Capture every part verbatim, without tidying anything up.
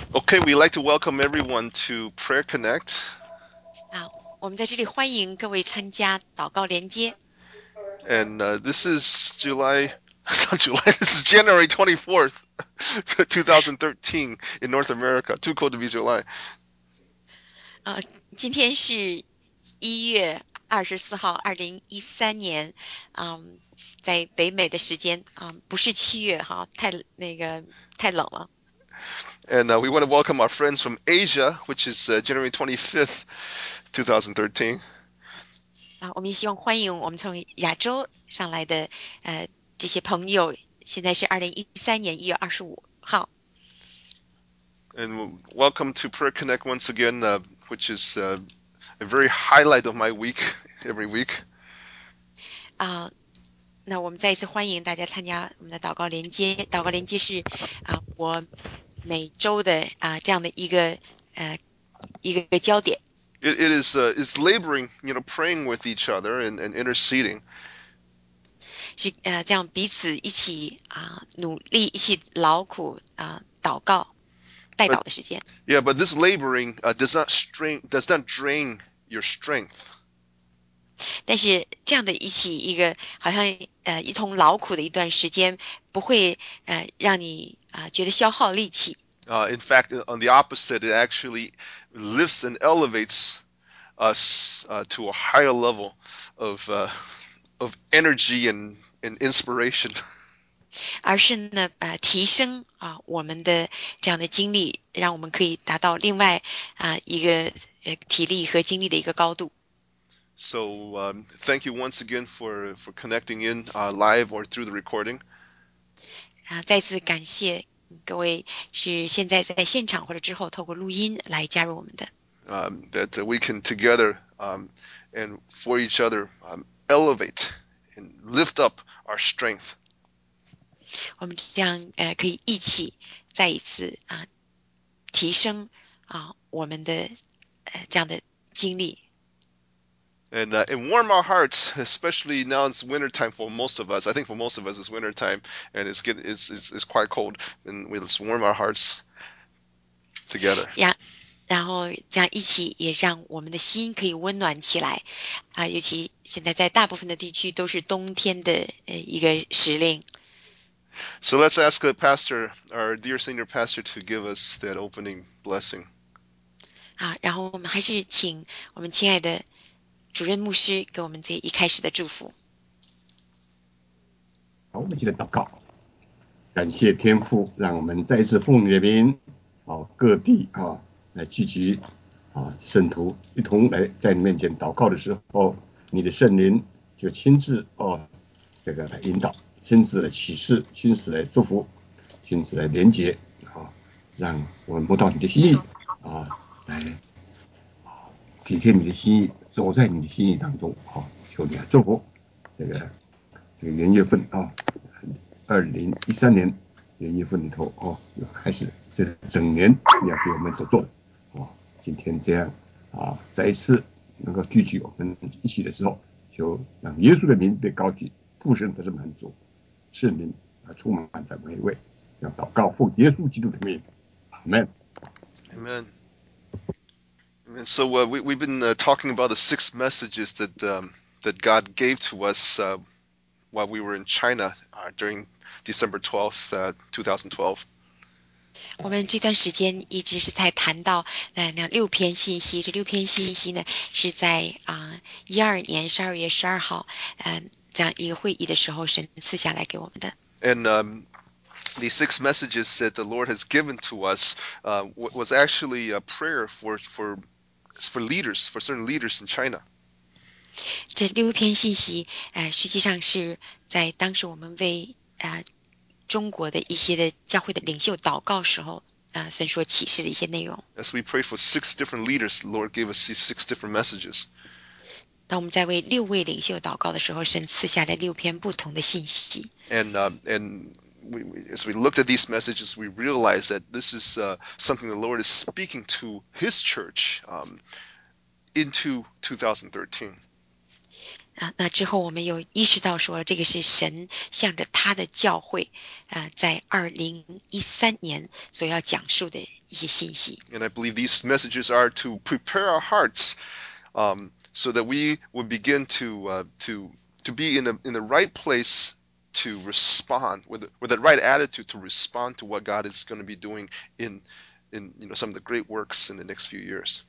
Okay, we'd like to welcome everyone to Prayer Connect. 啊，我们在这里欢迎各位参加祷告连接。 And uh, this is July, not July, this is January twenty-fourth, twenty thirteen in North America. Too cold to be July. 呃，今天是一月二十四号，二零一三年，嗯，在北美的时间，啊、不是七月哈，太那个太冷了。 And uh, we want to welcome our friends from Asia, which is uh, January twenty-fifth, twenty thirteen. 啊，我们也希望欢迎我们从亚洲上来的呃这些朋友。现在是二零一三年一月二十五号。 And welcome to Prayer Connect once again, uh, which is uh, a very highlight of my week every week. 啊、那我们再一次欢迎大家参加我们的祷告连接。祷告连接是啊、我每周的啊、这样的一个呃一个焦点。 It, it is uh, is laboring, you know, praying with each other and, and interceding. 是呃这样彼此一起啊、努力，一起劳苦啊、祷告代 But 祷的时间。 yeah, but this laboring uh, does not strain, does not drain your strength. 但是这样的一起一个好像呃一同劳苦的一段时间，不会呃让你啊、觉得消耗力气。 Uh, in fact, on the opposite, it actually lifts and elevates us uh, to a higher level of uh, of energy and, and inspiration. 而是呢呃提升啊、我们的这样的精力，让我们可以达到另外啊、一个呃体力和精力的一个高度。 So um, thank you once again for for connecting in uh, live or through the recording. 啊，再次感谢各位是现在在现场或者之后透过录音来加入我们的。 Um, that uh, we can together um, and for each other um, elevate and lift up our strength. 我们这样呃可以一起再一次啊、提升啊、我们的呃这样的经历。 And uh, and warm our hearts, especially now it's winter time for most of us. I think for most of us it's winter time, and it's get it's it's, it's quite cold, and we let's warm our hearts together. 然然后这样一起也让我们的心可以温暖起来啊、尤其现在在大部分的地区都是冬天的呃一个时令。 So let's ask the pastor, our dear senior pastor, to give us that opening blessing. 啊，然后我们还是请我们亲爱的主任牧师给我们这一开始的祝福。 好，我们记得祷告，感谢天父，让我们再一次奉你的名，啊，各地啊来聚集啊圣徒一同来在你面前祷告的时候，你的圣灵就亲自哦这个来引导，亲自来启示，亲自来祝福，亲自来连接啊，让我们摸到你的心意啊，来体贴你的心意，走在你的心意当中啊，求你来祝福这个这个元月份啊，二零一三年元月份里头哦，又开始这整年你要给我们所做的哦，今天这样啊，再一次能够聚集我们一起的时候，就让耶稣的名被高举，父神得是满足，圣灵啊充满在每一位，要祷告奉耶稣基督的名，阿门。 Amen. And so uh, we we've been uh, talking about the six messages that um, that God gave to us uh, while we were in China uh, during December twelfth, uh, twenty twelve. 我们这段时间一直是在谈到呃那六篇信息，这六篇信息呢是在啊一二年十二月十二号，嗯、呃这样一个会议的时候神赐下来给我们的。 And um, the six messages that the Lord has given to us uh, was actually a prayer for for for leaders, for certain leaders in China. 这六篇信息，呃，实际上是在当时我们为呃中国的一些的教会的领袖祷告时候，啊、呃，神所启示的一些内容。 As we prayed for six different leaders, the Lord gave us these six different messages. 当我们在为六位领袖祷告的时候，神赐下了六篇不同的信息。 And uh, and we, as we looked at these messages, we realized that this is uh, something the Lord is speaking to His church um, into twenty thirteen. 啊，那之后我们有意识到说，这个是神向着他的教会，呃，在二零一三年所要讲述的一些信息。 And I believe these messages are to prepare our hearts um, so that we would begin to uh, to to be in the in the right place to respond with the, with the right attitude to respond to what God is going to be doing in in you know some of the great works in the next few years.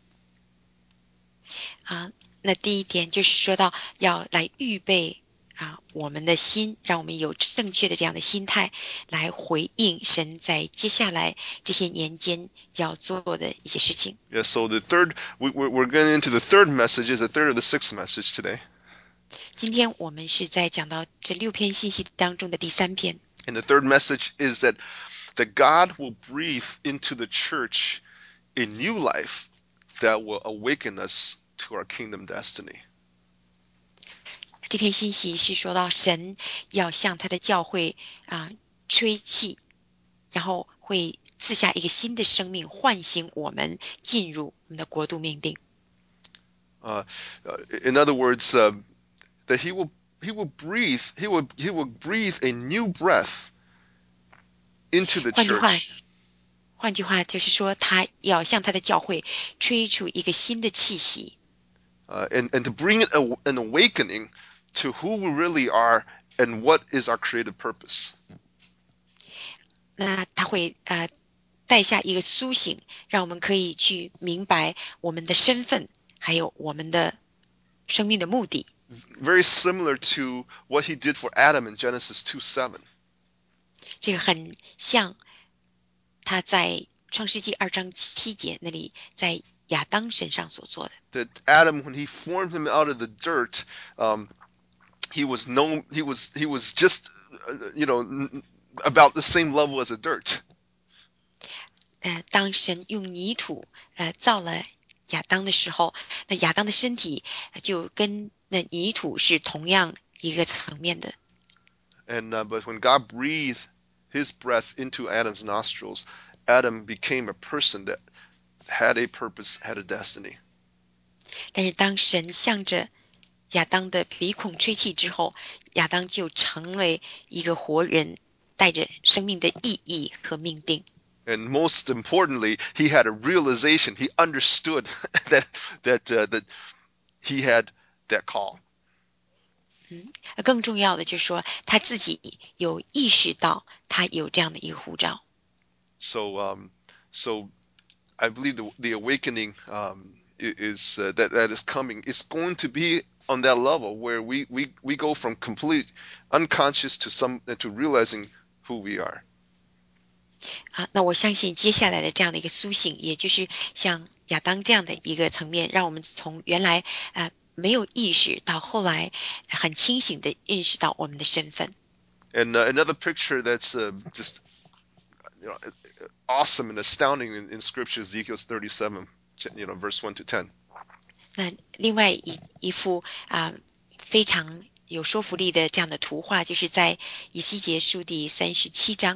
啊，那第一点就是说到要来预备啊我们的心，让我们有正确的这样的心态来回应神在接下来这些年间要做的一些事情。 Yeah. So the third we, we're we're getting into the third message is the third of the sixth message today. 今天我们是在讲到这六篇信息当中的第三篇。 And the third message is that that God will breathe into the church a new life that will awaken us to our kingdom destiny. 这篇信息是说到神要向他的教会啊吹气，然后会赐下一个新的生命，唤醒我们进入我们的国度命定。 Uh, uh, in other words, uh, that He will He will breathe He will He will breathe a new breath into the 换句话， church. 换句话就是说，他要向他的教会吹出一个新的气息。 Uh, and, and to bring it a, an awakening to who we really are and what is our creative purpose. 那他会呃带下一个苏醒，让我们可以去明白我们的身份，还有我们的生命的目的。 Very similar to what He did for Adam in Genesis two seven. 这个很像他在创世纪二章七节那里在亚当身上所做的。 That Adam, when He formed him out of the dirt, um, he was no, he was he was just, uh, you know, about the same level as the dirt. 呃，当神用泥土呃造了亚当的时候，那亚当的身体就跟那泥土是同样一个层面的。 And uh, but when God breathed His breath into Adam's nostrils, Adam became a person that had a purpose, had a destiny. 但是当神向着亚当的鼻孔吹气之后，亚当就成为一个活人，带着生命的意义和命定。 And most importantly, he had a realization. He understood that that uh, that he had that call. 嗯，更重要的就是说，他自己有意识到他有这样的一个护照。 So um, so I believe the the awakening um, is uh, that that is coming. It's going to be on that level where we we we go from complete unconscious to some to realizing who we are. 啊，那我相信接下来的这样的一个苏醒，也就是像亚当这样的一个层面，让我们从原来呃没有意识到后来很清醒的认识到我们的身份。 And uh, another picture that's uh, just you know awesome and astounding in, in Scripture, Ezekiel thirty-seven, you know, verse one to ten. 那另外一一幅啊、非常有说服力的这样的图画，就是在以西结书第三十七章。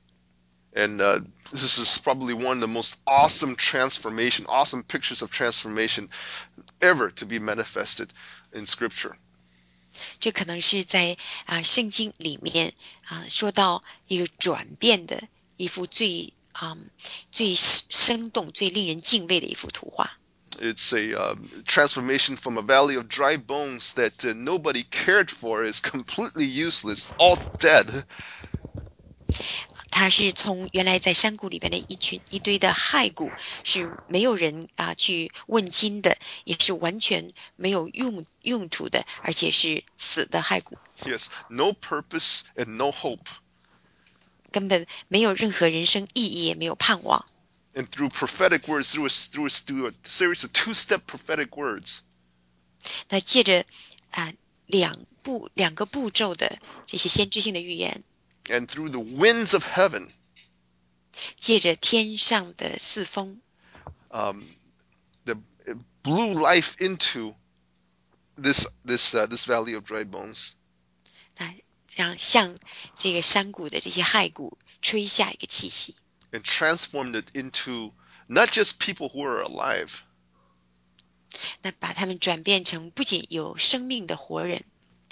And uh, this is probably one of the most awesome transformation, awesome pictures of transformation ever to be manifested in Scripture. 这可能是在啊、圣经里面啊、说到一个转变的一幅最啊、最生动、最令人敬畏的一幅图画。 It's a uh, transformation from a valley of dry bones that uh, nobody cared for, is completely useless, all dead, 它是从原来在山谷里边的一群一堆的骸骨，是没有人啊去问津的，也是完全没有用用途的，而且是死的骸骨， yes, no purpose and no hope. 根本没有任何人生意义，也没有盼望。 And through prophetic words, through a, through a, through a series of two-step prophetic words, 那借着啊、两步两个步骤的这些先知性的预言， and through the winds of heaven, 借着天上的四风， um, the, it blew life into this this uh, this valley of dry bones. 那让向这个山谷的这些骸骨吹下一个气息， And transformed it into not just people who are alive, 那把他们转变成不仅有生命的活人，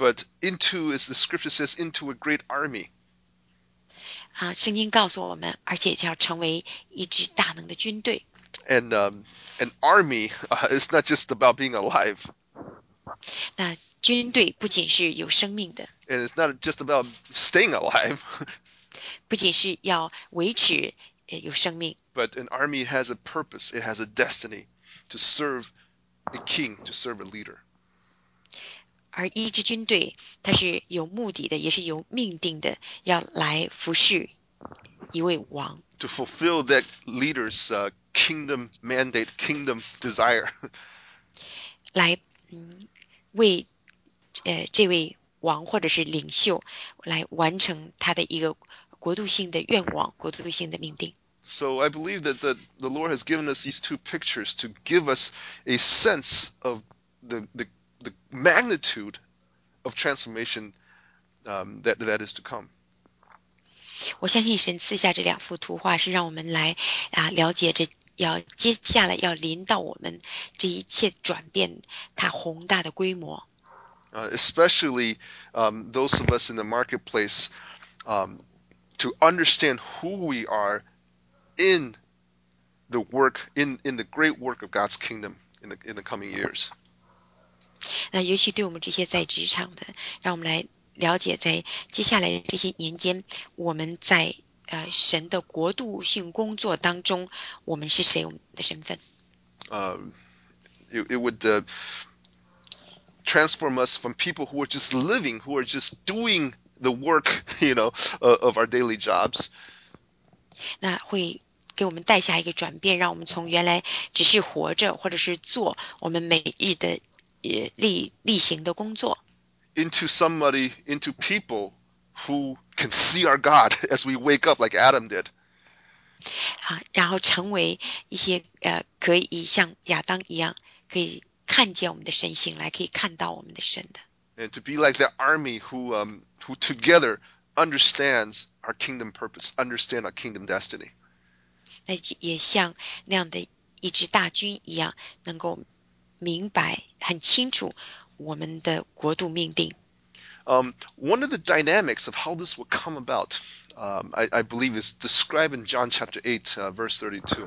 but into, as the scripture says, into a great army. 啊，圣经告诉我们，而且要成为一支大能的军队。 And um, an army uh, is not just about being alive. 那军队不仅是有生命的， And it's not just about staying alive. 不仅是要维持有生命， but an army has a purpose. It has a destiny to serve a king, to serve a leader. 而一支军队它是有目的的，也是有命定的，要来服侍一位王， to fulfill that leader's uh, kingdom mandate, kingdom desire. 来嗯为呃这位王或者是领袖来完成他的一个国度性的愿望，国度性的命定。 So I believe that the, the Lord has given us these two pictures to give us a sense of the, the, the magnitude of transformation um, that, that is to come. 我相信神赐下这两幅图画，是让我们来啊了解这要接下来要临到我们这一切转变它宏大的规模。 Uh, especially um, those of us in the marketplace, um, to understand who we are in the work, in, in the great work of God's kingdom in the, in the coming years. 那尤其对我们这些在职场的，让我们来了解，在接下来这些年间，我们在呃神的国度性工作当中，我们是谁，我们的身份。 Uh, it, it would uh, transform us from people who are just living, who are just doing the work, you know, uh, of our daily jobs, 那会给我们带下一个转变，让我们从原来只是活着，或者是做我们每日的呃例例行的工作， into somebody, into people who can see our God as we wake up, like Adam did. 啊，然后成为一些呃可以像亚当一样，可以看见我们的神醒来，可以看到我们的神的。 And to be like that army who, um, who together understands our kingdom purpose, understand our kingdom destiny. 那也像那样的一支大军一样，能够明白很清楚我们的国度命定。 Um, one of the dynamics of how this will come about, um, I, I believe, is described in John chapter eight, uh, verse thirty-two.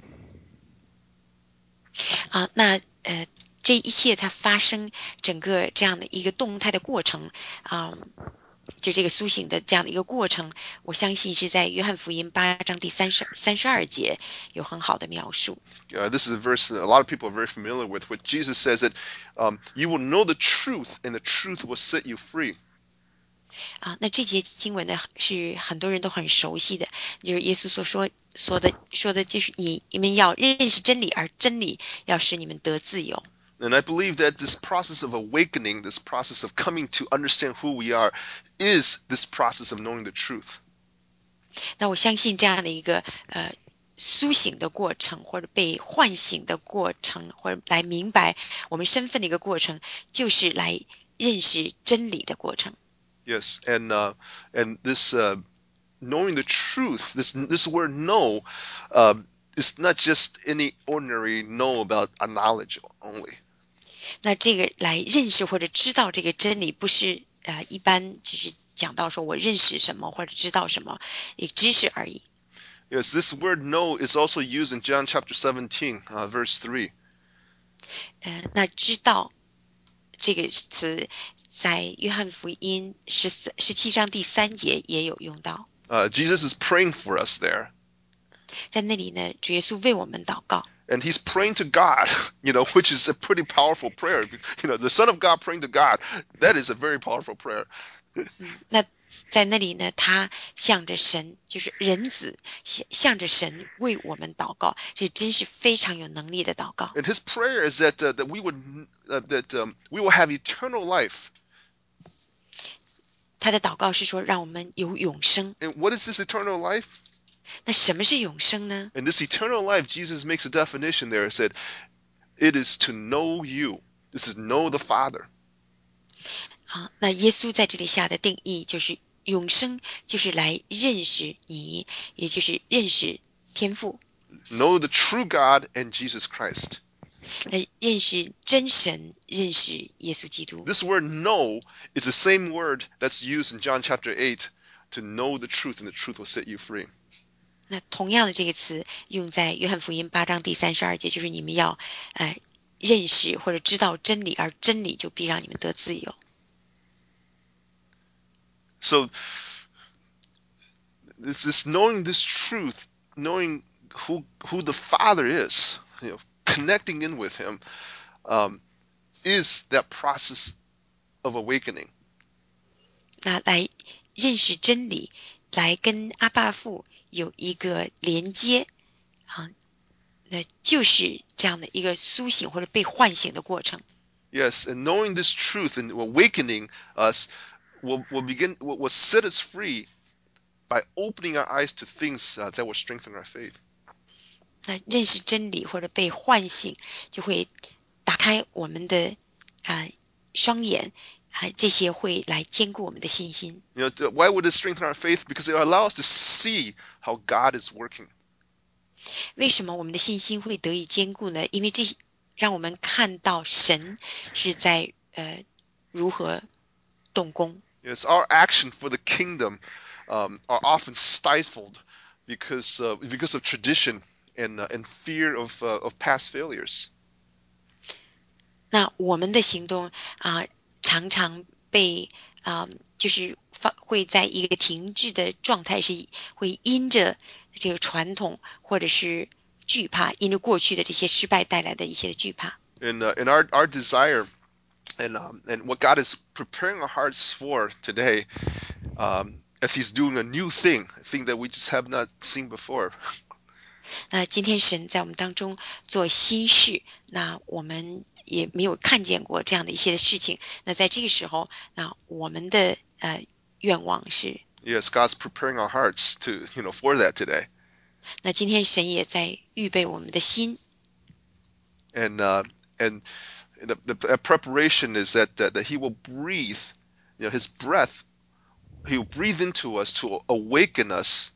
啊，那呃，这一切它发生整个这样的一个动态的过程啊，就这个苏醒的这样的一个过程，我相信是在约翰福音八章第三十三十二节有很好的描述。 Uh, this is a verse that a lot of people are very familiar with, where Jesus says that um, you will know the truth, and the truth will set you free. 啊，那这节经文呢是很多人都很熟悉的，就是耶稣所说说的说的就是你你们要认识真理，而真理要使你们得自由。 And I believe that this process of awakening, this process of coming to understand who we are, is this process of knowing the truth. 那我相信这样的一个呃苏醒的过程，或者被唤醒的过程，或者来明白我们身份的一个过程，就是来认识真理的过程。 Yes, and uh, and this uh, knowing the truth, this this word "know," uh, is not just any ordinary know about a knowledge only. 那这个来认识或者知道这个真理，不是呃一般只是讲到说我认识什么或者知道什么一个知识而已。 Yes, this word "know" is also used in John chapter seventeen, uh, verse three. 呃，那知道这个词在约翰福音十四十七章第三节也有用到。 Uh, Jesus is praying for us there, 在那里呢，主耶稣为我们祷告。 and he's praying to God, you know, which is a pretty powerful prayer. You know, the Son of God praying to God, that is a very powerful prayer. 嗯，那在那里呢，他向着神，就是人子向向着神为我们祷告，这真是非常有能力的祷告。 And his prayer is that uh, that we would uh, that um, we will have eternal life. 他的祷告是说，让我们有永生。 And what is this eternal life? 那什么是永生呢？ And this eternal life, Jesus makes a definition there. It said, it is to know you. This is know the Father. 啊，那耶稣在这里下的定义就是永生，就是来认识你，也就是认识天父， Know the true God and Jesus Christ. 那认识真神，认识耶稣基督。 This word know is the same word that's used in John chapter eight to know the truth, and the truth will set you free. 那同样的这个词用在约翰福音八章第三十二节，就是你们要呃认识或者知道真理，而真理就必让你们得自由。 So this, this knowing this truth, knowing who who the Father is, you know, connecting in with Him, um, is that process of awakening. 那来认识真理，来跟阿爸父有一个连接啊，那就是这样的一个苏醒或者被唤醒的过程。 Yes, and knowing this truth and awakening us will will begin will, will set us free by opening our eyes to things uh, that will strengthen our faith. 那认识真理或者被唤醒，就会打开我们的啊、呃双眼啊、这些会来兼顾我们的信心。 You know, why would it strengthen our faith? Because it will allow us to see how God is working. 为什么我们的信心会得以坚固呢？因为这让我们看到神是在呃如何动工。 Yes, our action for the kingdom um, are often stifled because uh, because of tradition and uh, and fear of uh, of past failures. 那我们的行动啊、常常被啊、就是发会在一个停滞的状态，是会因着这个传统或者是惧怕，因着过去的这些失败带来的一些惧怕。 And uh, and our our desire and um, and what God is preparing our hearts for today, um, as He's doing a new thing, a thing that we just have not seen before. 那今天神在我们当中做新事，那我们也没有看见过这样的一些事情。那在这个时候，那我们的呃愿望是， Yes, God's preparing our hearts to you know for that today. 那今天神也在预备我们的心。 And uh, and the, the, the preparation is that, that that He will breathe, you know, His breath. He will breathe into us to awaken us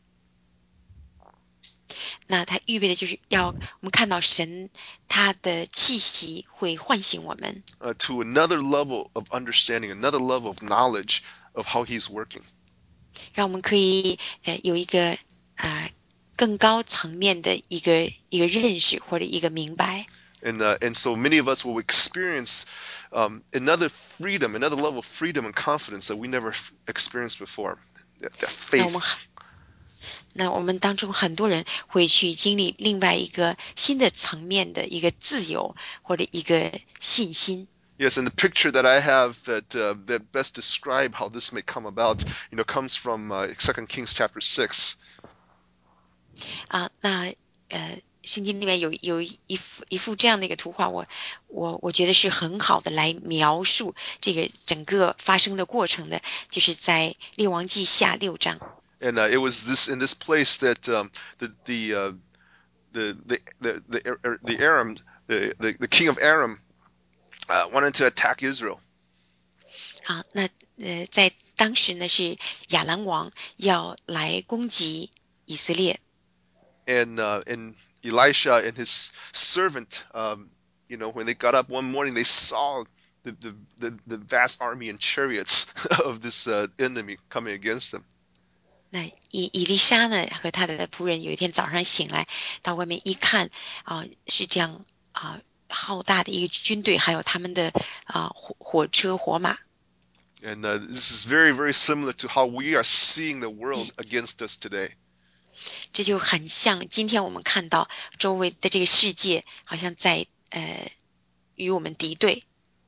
那他预备的就是要我们看到神他的气息会唤醒我们， uh, to another level of understanding, another level of knowledge of how He's working. 让我们可以呃有一个啊、呃更高层面的一个一个认识或者一个明白。 And uh, and so many of us will experience um, another freedom, another level of freedom and confidence that we never f- experienced before. That, that 那我们 faith. 那我们当中很多人会去经历另外一个新的层面的一个自由或者一个信心。 Yes, and the picture that I have that uh, that best describe how this may come about, you know, comes from uh, Second Kings chapter six. 啊，那呃，圣经里面有有一幅一幅这样的一个图画，我我我觉得是很好的来描述这个整个发生的过程的，就是在列王记下六章。 And uh, it was this in this place that um, the the, uh, the the the the the Aram, the, the the king of Aram, uh, wanted to attack Israel. 啊，那呃，在当时呢是亚兰王要来攻击以色列。 And uh, and Elisha and his servant, um, you know, when they got up one morning, they saw the the, the, the vast army and chariots of this uh, enemy coming against them. 那以以丽莎呢和他的仆人有一天早上醒来，到外面一看，啊、是这样啊、浩大的一个军队，还有他们的啊、火火车火马。 And uh, this is very very similar to how we are seeing the world against us today. 这就很像今天我们看到周围的这个世界，好像在呃与我们敌对。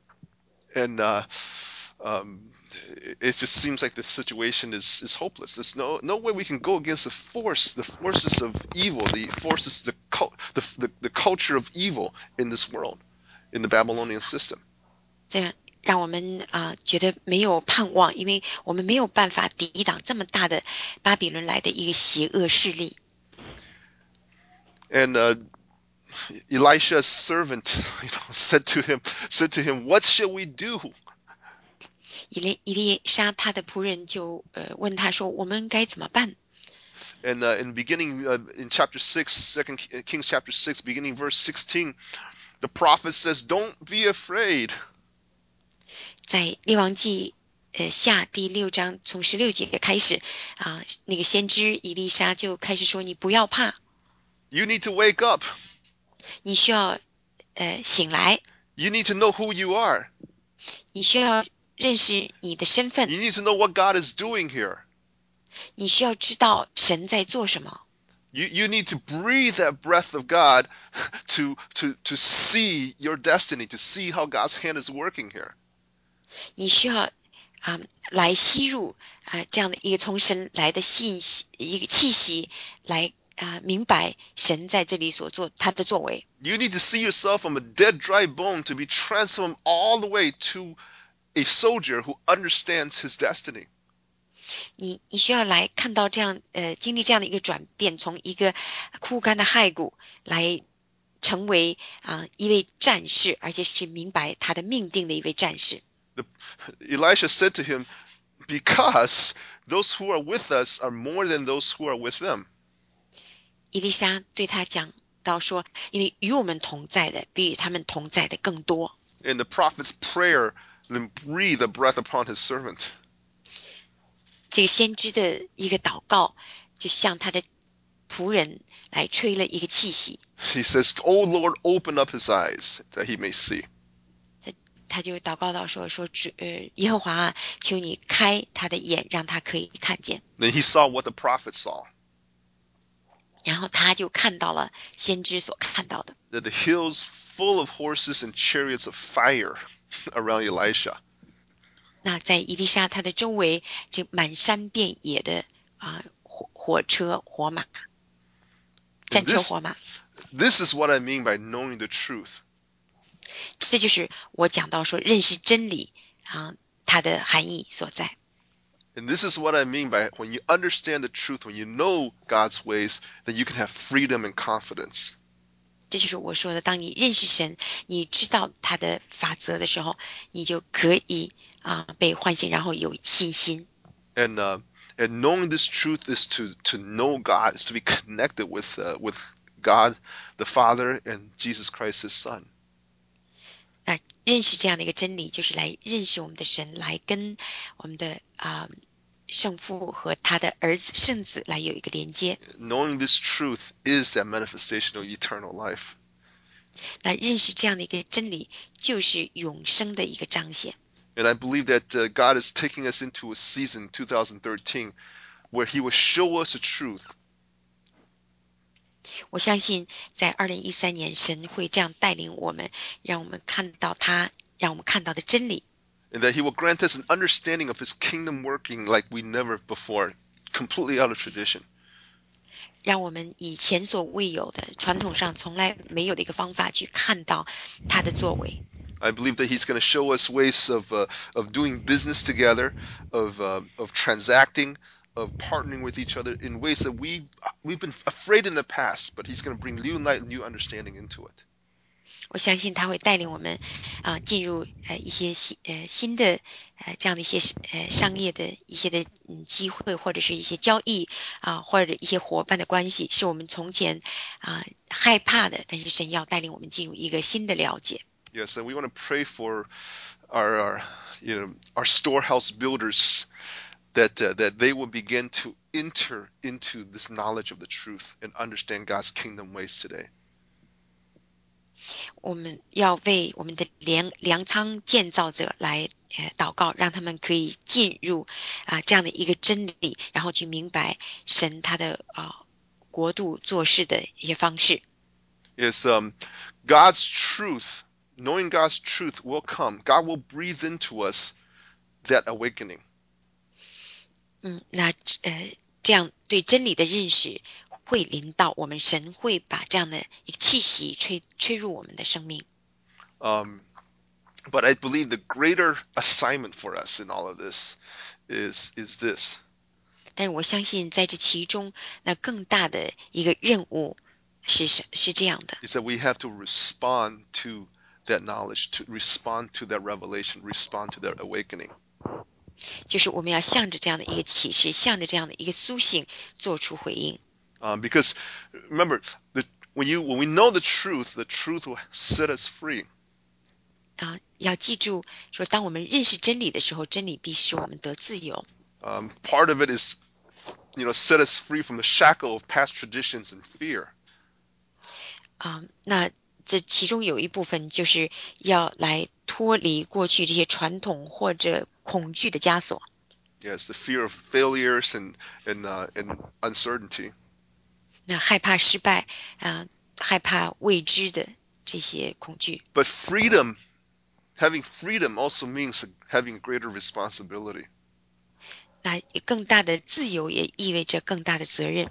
And uh, um, it just seems like the situation is, is hopeless. There's no no way we can go against the force, the forces of evil, the forces, the the the, the culture of evil in this world, in the Babylonian system. 这样让我们啊、呃觉得没有盼望，因为我们没有办法抵挡这么大的巴比伦来的一个邪恶势力。 And uh, Elisha's servant, you know, said to him, said to him, "What shall we do?" 以利以利沙他的仆人就呃问他说：“我们该怎么办？” And uh, in beginning uh, in chapter six, Second Kings chapter six, beginning verse sixteen, The prophet says, "Don't be afraid." 在列王记呃下第六章从十六节开始啊、呃，那个先知以利沙就开始说：“你不要怕， You need to wake up. 你需要呃醒来， You need to know who you are. 你需要认识你的身份， You need to know what God is doing here. 你需要知道神在做什么。” You, you need to breathe that breath of God to, to, to see your destiny, to see how God's hand is working here. 你需要啊、来吸入啊、这样的一个从神来的信息，一个气息，来啊、明白神在这里所做他的作为。 You need to see yourself from a dead, dry bone to be transformed all the way to a soldier who understands his destiny. 你你需要来看到这样呃经历这样的一个转变，从一个枯干的骸骨来成为啊、一位战士，而且是明白他的命定的一位战士。 The, Elisha said to him, "Because those who are with us are more than those who are with them." 伊丽莎对他讲到说：“因为与我们同在的，比与他们同在的更多。” And the prophet's prayer then breathed a breath upon his servant. 这个先知的一个祷告，就向他的仆人来吹了一个气息。 He says, "O Lord, open up his eyes that he may see." 他就祷告到说：“说主呃，耶和华啊，求你开他的眼，让他可以看见。” Then he saw what the prophet saw, 然后他就看到了先知所看到的， that the hills full of horses and chariots of fire around Elisha. 那在伊丽莎他的周围，这满山遍野的啊、火火车火马， And 战车 this, 火马， this is what I mean by knowing the truth. 这就是我讲到说认识真理啊、它的含义所在。 And this is what I mean by when you understand the truth, when you know God's ways, then you can have freedom and confidence. 这就是我说的，当你认识神，你知道他的法则的时候，你就可以啊、被唤醒，然后有信心。 And uh, and knowing this truth is to to know God, is to be connected with uh, with God the Father and Jesus Christ His Son. 那认识这样的一个真理，就是来认识我们的神，来跟我们的啊、圣父和他的儿子圣子来有一个连接。 Knowing this truth is that manifestation of eternal life. 那认识这样的一个真理，就是永生的一个彰显。 And I believe that uh, God is taking us into a season, twenty thirteen, where He will show us the truth. 我相信在二零一三年，神会这样带领我们，让我们看到他让我们看到的真理。 And that He will grant us an understanding of His kingdom working like we never before, completely out of tradition. 让我们以前所未有的传统上从来没有的一个方法去看到他的作为。 I believe that He's going to show us ways of uh, of doing business together, of uh, of transacting, of partnering with each other in ways that we we've been afraid in the past, but He's going to bring new light, new understanding into it. 我相信他会带领我们啊、进入呃一些新呃新的呃这样的一些呃商业的一些的嗯机会，或者是一些交易啊、或者一些伙伴的关系，是我们从前啊、害怕的，但是神要带领我们进入一个新的了解。 Yes, and we want to pray for our, our you know our storehouse builders that uh, that they will begin to enter into this knowledge of the truth and understand God's kingdom ways today. 我们要为我们的粮粮仓建造者来呃祷告，让他们可以进入啊、这样的一个真理，然后去明白神他的啊、国度做事的一些方式。 Is um, God's truth, knowing God's truth will come. God will breathe into us that awakening. 嗯，那呃这样对真理的认识会临到我们，神会把这样的一个气息吹吹入我们的生命。 Um, but I believe the greater assignment for us in all of this is is this: 但是我相信在这其中，那更大的一个任务是什是这样的， is that we have to respond to that knowledge, to respond to that revelation, respond to that awakening. 就是我们要向着这样的一个启示，向着这样的一个苏醒做出回应。 Um, because remember, the when you when we know the truth, the truth will set us free. 啊，要记住说，当我们认识真理的时候，真理必使我们得自由。 Um, part of it is, you know, set us free from the shackle of past traditions and fear. 啊，那这其中有一部分就是要来脱离过去这些传统或者恐惧的枷锁。 Yes, the fear of failures and and uh, and uncertainty. 那害怕失败啊，害怕未知的这些恐惧。 But freedom, having freedom also means having greater responsibility. 那更大的自由也意味着更大的责任。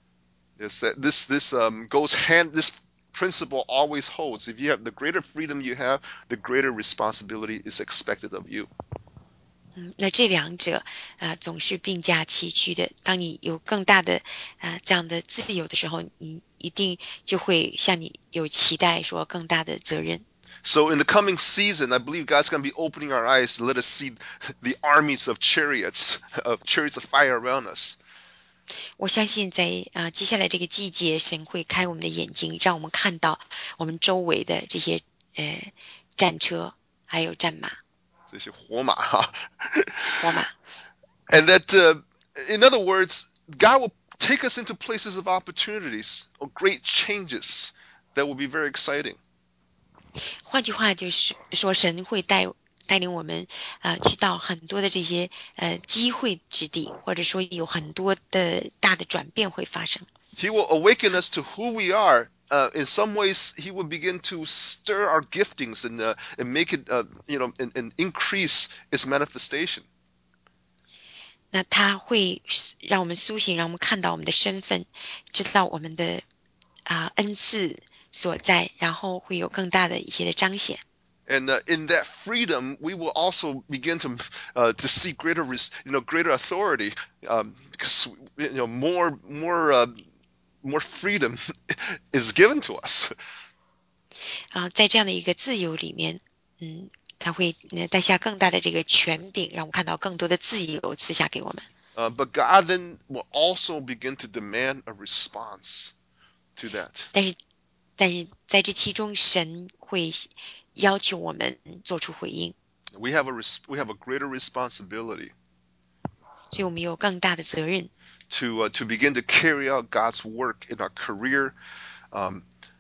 Yes, that this this um, goes hand. This principle always holds. If you have the greater freedom you have, the greater responsibility is expected of you. 嗯，那这两者啊、呃、总是并驾齐驱的。当你有更大的啊、呃、这样的自由的时候，你一定就会向你有期待，说更大的责任。 So in the coming season, I believe God's going to be opening our eyes to let us see the armies of chariots, of chariots of fire around us. 我相信在啊、呃、接下来这个季节，神会开我们的眼睛，让我们看到我们周围的这些呃战车还有战马、 这些火马哈。 火马。 And that, uh, in other words, God will take us into places of opportunities or great changes that will be very exciting. 换句话就是说，神会带带领我们啊、呃去到很多的这些呃机会之地，或者说有很多的大的转变会发生。 He will awaken us to who we are. Uh, in some ways, He will begin to stir our giftings and uh, and make it, uh, you know, and, and increase its manifestation. 那他会让我们苏醒，让我们看到我们的身份，知道我们的啊、恩赐所在，然后会有更大的一些的彰显。 And uh, in that freedom, we will also begin to uh, to see greater, you know, greater authority, um, because you know more more uh, more freedom is given to us. 啊、在这样的一个自由里面，嗯，他会呃带下更大的这个权柄，让我们看到更多的自由赐下给我们。 Uh, but God then will also begin to demand a response to that. 但是，但是在这其中，神会要求我们做出回应， We have a res- we have a greater responsibility 所以我们有更大的责任， to uh, to begin to carry out God's work in our career. Um,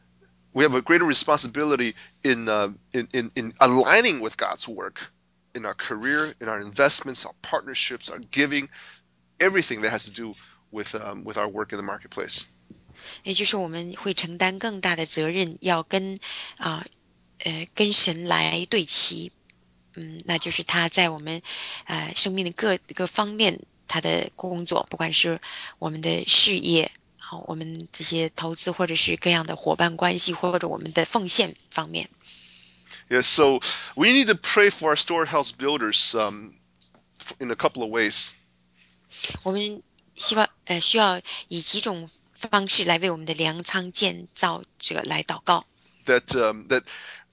we have a greater responsibility in, uh, in in in aligning with God's work in our career, in our investments, our partnerships, our giving, everything that has to do with um, with our work in the marketplace. 也就是我们会承担更大的责任，要跟啊呃跟神来对齐，嗯，那就是他在我们呃生命的各个方面，他的工作，不管是我们的事业，好，我们这些投资或者是各样的伙伴关系，或者我们的奉献方面。 Yeah, so we need to pray for our storehouse builders um, in a couple of ways. 我们希望呃需要以几种方式来为我们的粮仓建造者来祷告。 That um, that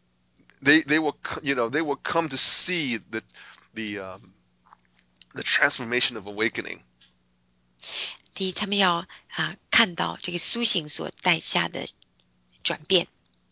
they they will you know they will come to see the the um, the transformation of awakening. 第一，他们要啊看到这个苏醒所带下的转变，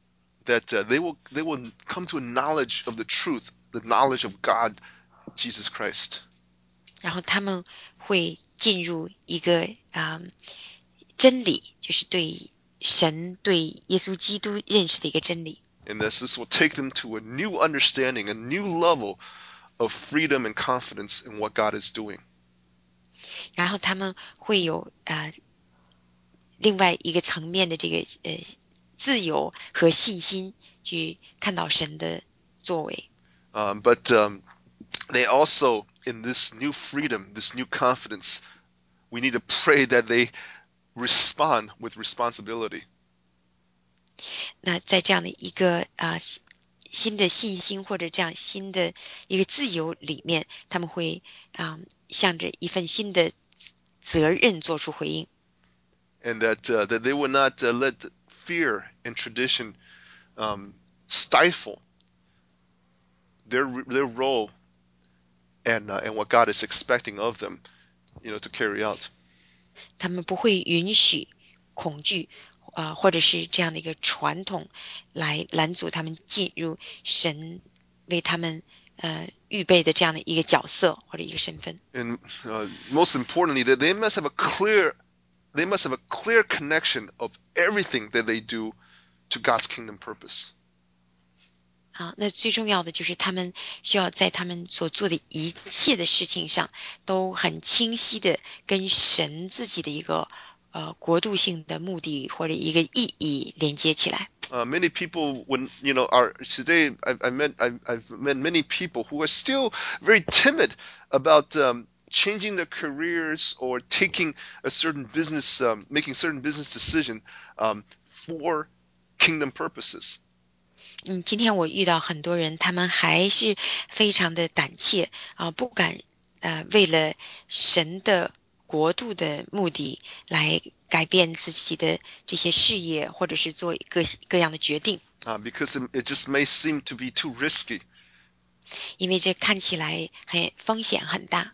That uh, they will they will come to a knowledge of the truth, the knowledge of God, Jesus Christ. 然后他们会进入一个啊、真理，就是对神、对耶稣基督认识的一个真理。 And this this will take them to a new understanding, a new level of freedom and confidence in what God is doing. 然后他们会有啊、另外一个层面的这个呃自由和信心，去看到神的作为。 Um, but um, they also, in this new freedom, this new confidence, we need to pray that they respond with responsibility. 那在这样的一个啊、新的信心或者这样新的一个自由里面，他们会啊、向着一份新的责任做出回应。 And that uh, that they will not uh, let fear and tradition um, stifle their their role and uh, and what God is expecting of them, you know, to carry out. 他们不会允许恐惧呃，或者是这样的一个传统来拦阻他们进入神为他们呃预备的这样的一个角色或者一个身份。 And uh, most importantly, that they must have a clear they must have a clear connection of everything that they do to God's kingdom purpose. 啊，那最重要的就是他们需要在他们所做的一切的事情上都很清晰的跟神自己的一个呃国度性的目的或者一个意义连接起来。 Uh, many people, when you know, are today. I've, I met I've, I've met many people who are still very timid about um, changing their careers or taking a certain business, um, making certain business decision um, for kingdom purposes. 嗯，今天我遇到很多人，他们还是非常的胆怯啊，不敢呃为了神的国度的目的来改变自己的这些事业，或者是做各各样的决定， Uh, because it, it just may seem to be too risky. 因为这看起来很风险很大。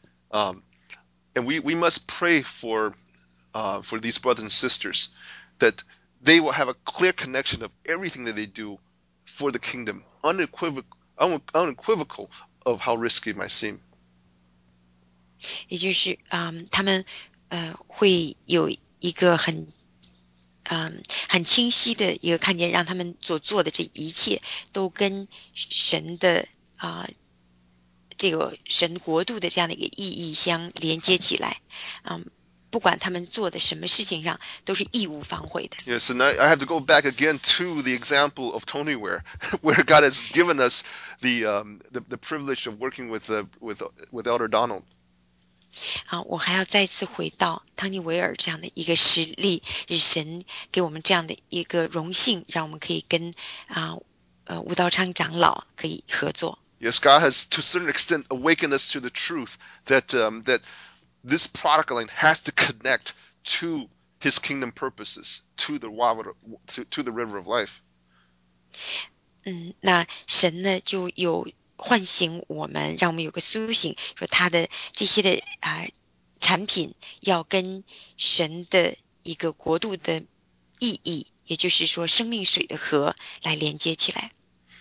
Um, and we, we must pray for uh, for these brothers and sisters that they will have a clear connection of everything that they do for the kingdom, unequivocal, unequivocal of how risky it might seem. 也就是嗯，他们呃会有一个很嗯很清晰的一个看见，让他们所做的这一切都跟神的啊、这个神国度的这样的一个意义相连接起来，嗯，不管他们做的什么事情上，都是义无反悔的。 Yes, and I, I have to go back again to the example of Tonyware, where God has given us the um, the, the privilege of working with uh, with with Elder Donald. 啊，我还要再次回到汤尼维尔这样的一个实例，是神给我们这样的一个荣幸，让我们可以跟啊呃吴道昌长老可以合作。 Yes, God has to a certain extent awakened us to the truth that um, that this product line has to connect to His kingdom purposes, to the water, to, to the river of life. 嗯，那神呢就有唤醒我们，让我们有个苏醒，说他的这些的啊、产品要跟神的一个国度的意义，也就是说生命水的河来连接起来。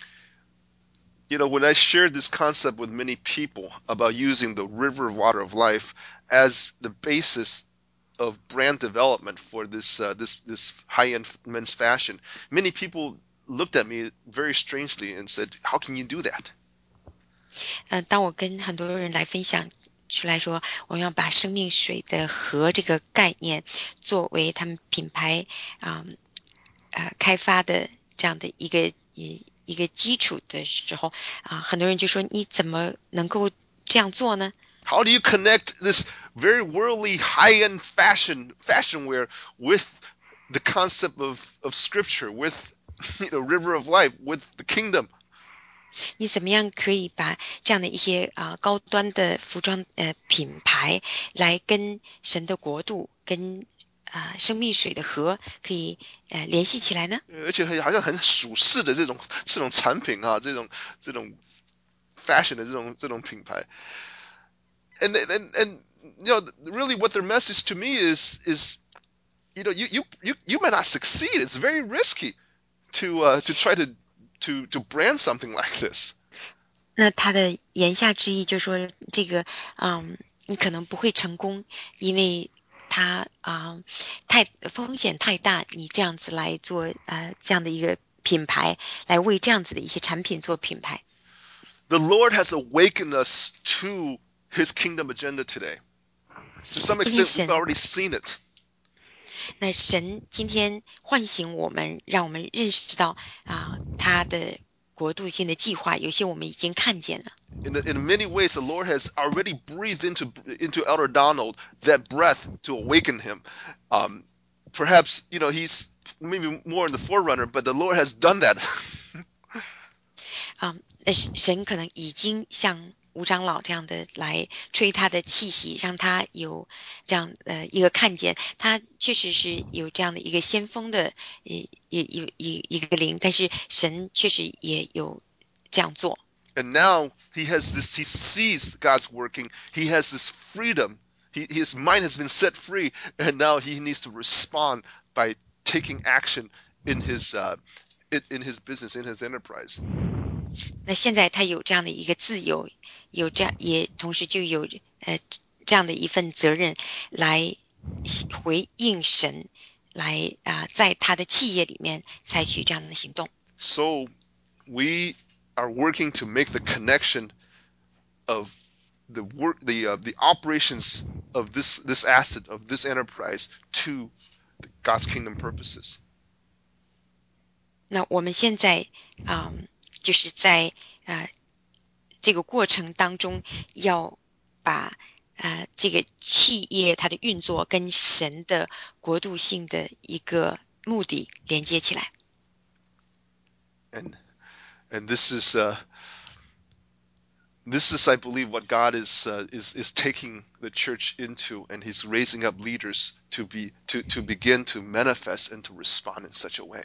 You know, when I shared this concept with many people about using the river of water of life as the basis of brand development for this uh, this this high-end men's fashion, many people looked at me very strangely and said, "How can you do that?" 嗯、当我跟很多人来分享出来说，我们要把生命水的河这个概念作为他们品牌啊呃开发的这样的一个一一个基础的时候啊、很多人就说你怎么能够这样做呢？ How do you connect this very worldly high-end fashion fashion wear with the concept of, of scripture, with you know, river of life, with the kingdom? 你怎么样可以把这样的一些啊、高端的服装呃品牌来跟神的国度跟啊、生命水的河可以呃联系起来呢？ 而且很好像很属世的这种这种产品啊，这种这种 fashion 的这种这种品牌。And and and you know, really, what their message to me is is you know, you you you you might not succeed. It's very risky to uh, to try to to to brand something like this. 那他的言下之意就是说，这个嗯，你可能不会成功，因为他啊、太风险太大，你这样子来做呃这样的一个品牌，来为这样子的一些产品做品牌。 The Lord has awakened us to His kingdom agenda today. To some 今天 extent, we've 神 already seen it. 那神今天唤醒我们，让我们认识到啊、他的国度性的计划，有些我们已经看见了。 In, in many ways, the Lord has already breathed into into Elder Donald that breath to awaken him. Um, perhaps you know he's maybe more in the forerunner, but the Lord has done that. 啊，那神可能已经像吴长老这样的来吹他的气息，让他有这样呃一个看见，他确实是有这样的一个先锋的一一一一一个灵，但是神确实也有这样做。 And now he has this. He sees God's working. He has this freedom. He, his mind has been set free, and now he needs to respond by taking action in his uh, in, in his business, in his enterprise. 那现在他有这样的一个自由，有这样也同时就有呃这样的一份责任来回应神，来啊、呃、在他的企业里面采取这样的行动。 So we are working to make the connection of the work, the uh, the operations of this this asset of this enterprise to God's kingdom purposes. 那我们现在啊、呃就是在呃这个过程当中要把呃这个企业它的运作跟神的国度性的一个目的连接起来。 And and this is uh, this is, I believe, what God is uh, is is taking the church into, and He's raising up leaders to be to to begin to manifest and to respond in such a way.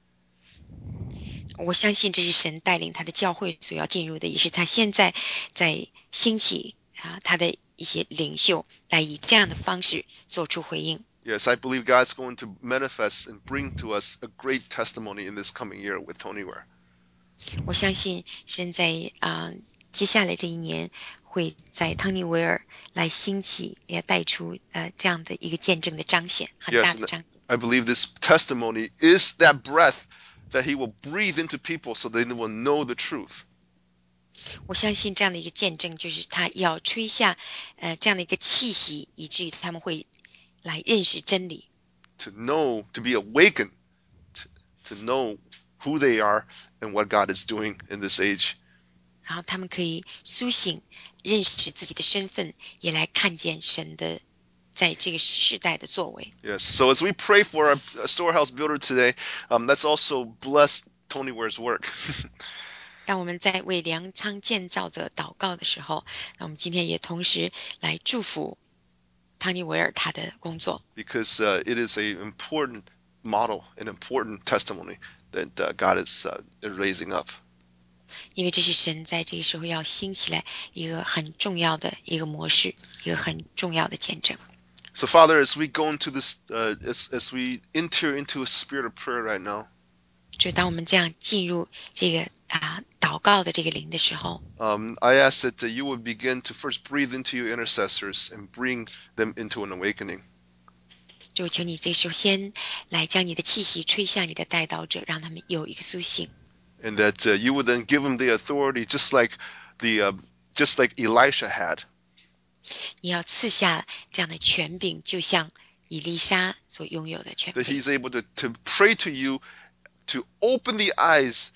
我相信这是神带领他的教会所要进入的，也是他现在在兴起啊他的一些领袖来以这样的方式做出回应。 Yes, I believe God's going to manifest and bring to us a great testimony in this coming year with Tony Ware. 我相信神在啊、呃、接下来这一年会在汤尼维尔来兴起，也带出呃这样的一个见证的彰显，很 Yes, 大的 and 彰显。 I believe this testimony is that breath that He will breathe into people so they will know the truth. 我相信这样的一个见证，就是他要吹下呃这样的一个气息，以至于他们会来认识真理。 To know, to be awakened, to, to know who they are and what God is doing in this age. 然后他们可以苏醒，认识自己的身份，也来看见神的在这个世代的作为。 Yes. So as we pray for our storehouse builder today, um, let's also bless Tony Ware's work. 当我们在为粮仓建造者祷告的时候，那我们今天也同时来祝福汤尼维尔他的工作， because uh, it is an important model, an important testimony that uh, God is uh, raising up. 因为这是神在这个时候要兴起来一个很重要的一个模式，一个很重要的见证。 So, Father, as we go into this, uh, as, as we enter into a spirit of prayer right now, 就当我们这样进入这个啊祷告的这个灵的时候， um, I ask that uh, you would begin to first breathe into your intercessors and bring them into an awakening. 就求你这时候先来将你的气息吹向你的代祷者，让他们有一个苏醒。 And that uh, you would then give them the authority, just like the, uh, just like Elisha had. 你要赐下这样的权柄，就像以利沙所拥有的权 That 柄。 he's able to, to pray to you to open the eyes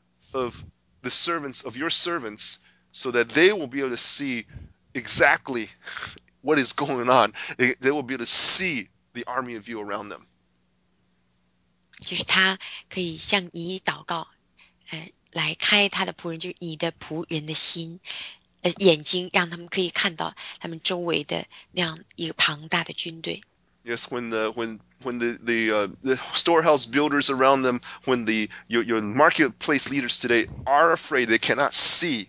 of the servants of your servants so that they will be able to see exactly what is going on. They, they will be able to see the army of you around them. 就是他可以向你祷告，呃，来开他的仆人，就是你的仆人的心，呃，眼睛，让他们可以看到他们周围的那样一个庞大的军队。 Yes, when the when when the the, uh, the storehouse builders around them, when the your, your marketplace leaders today are afraid, they cannot see.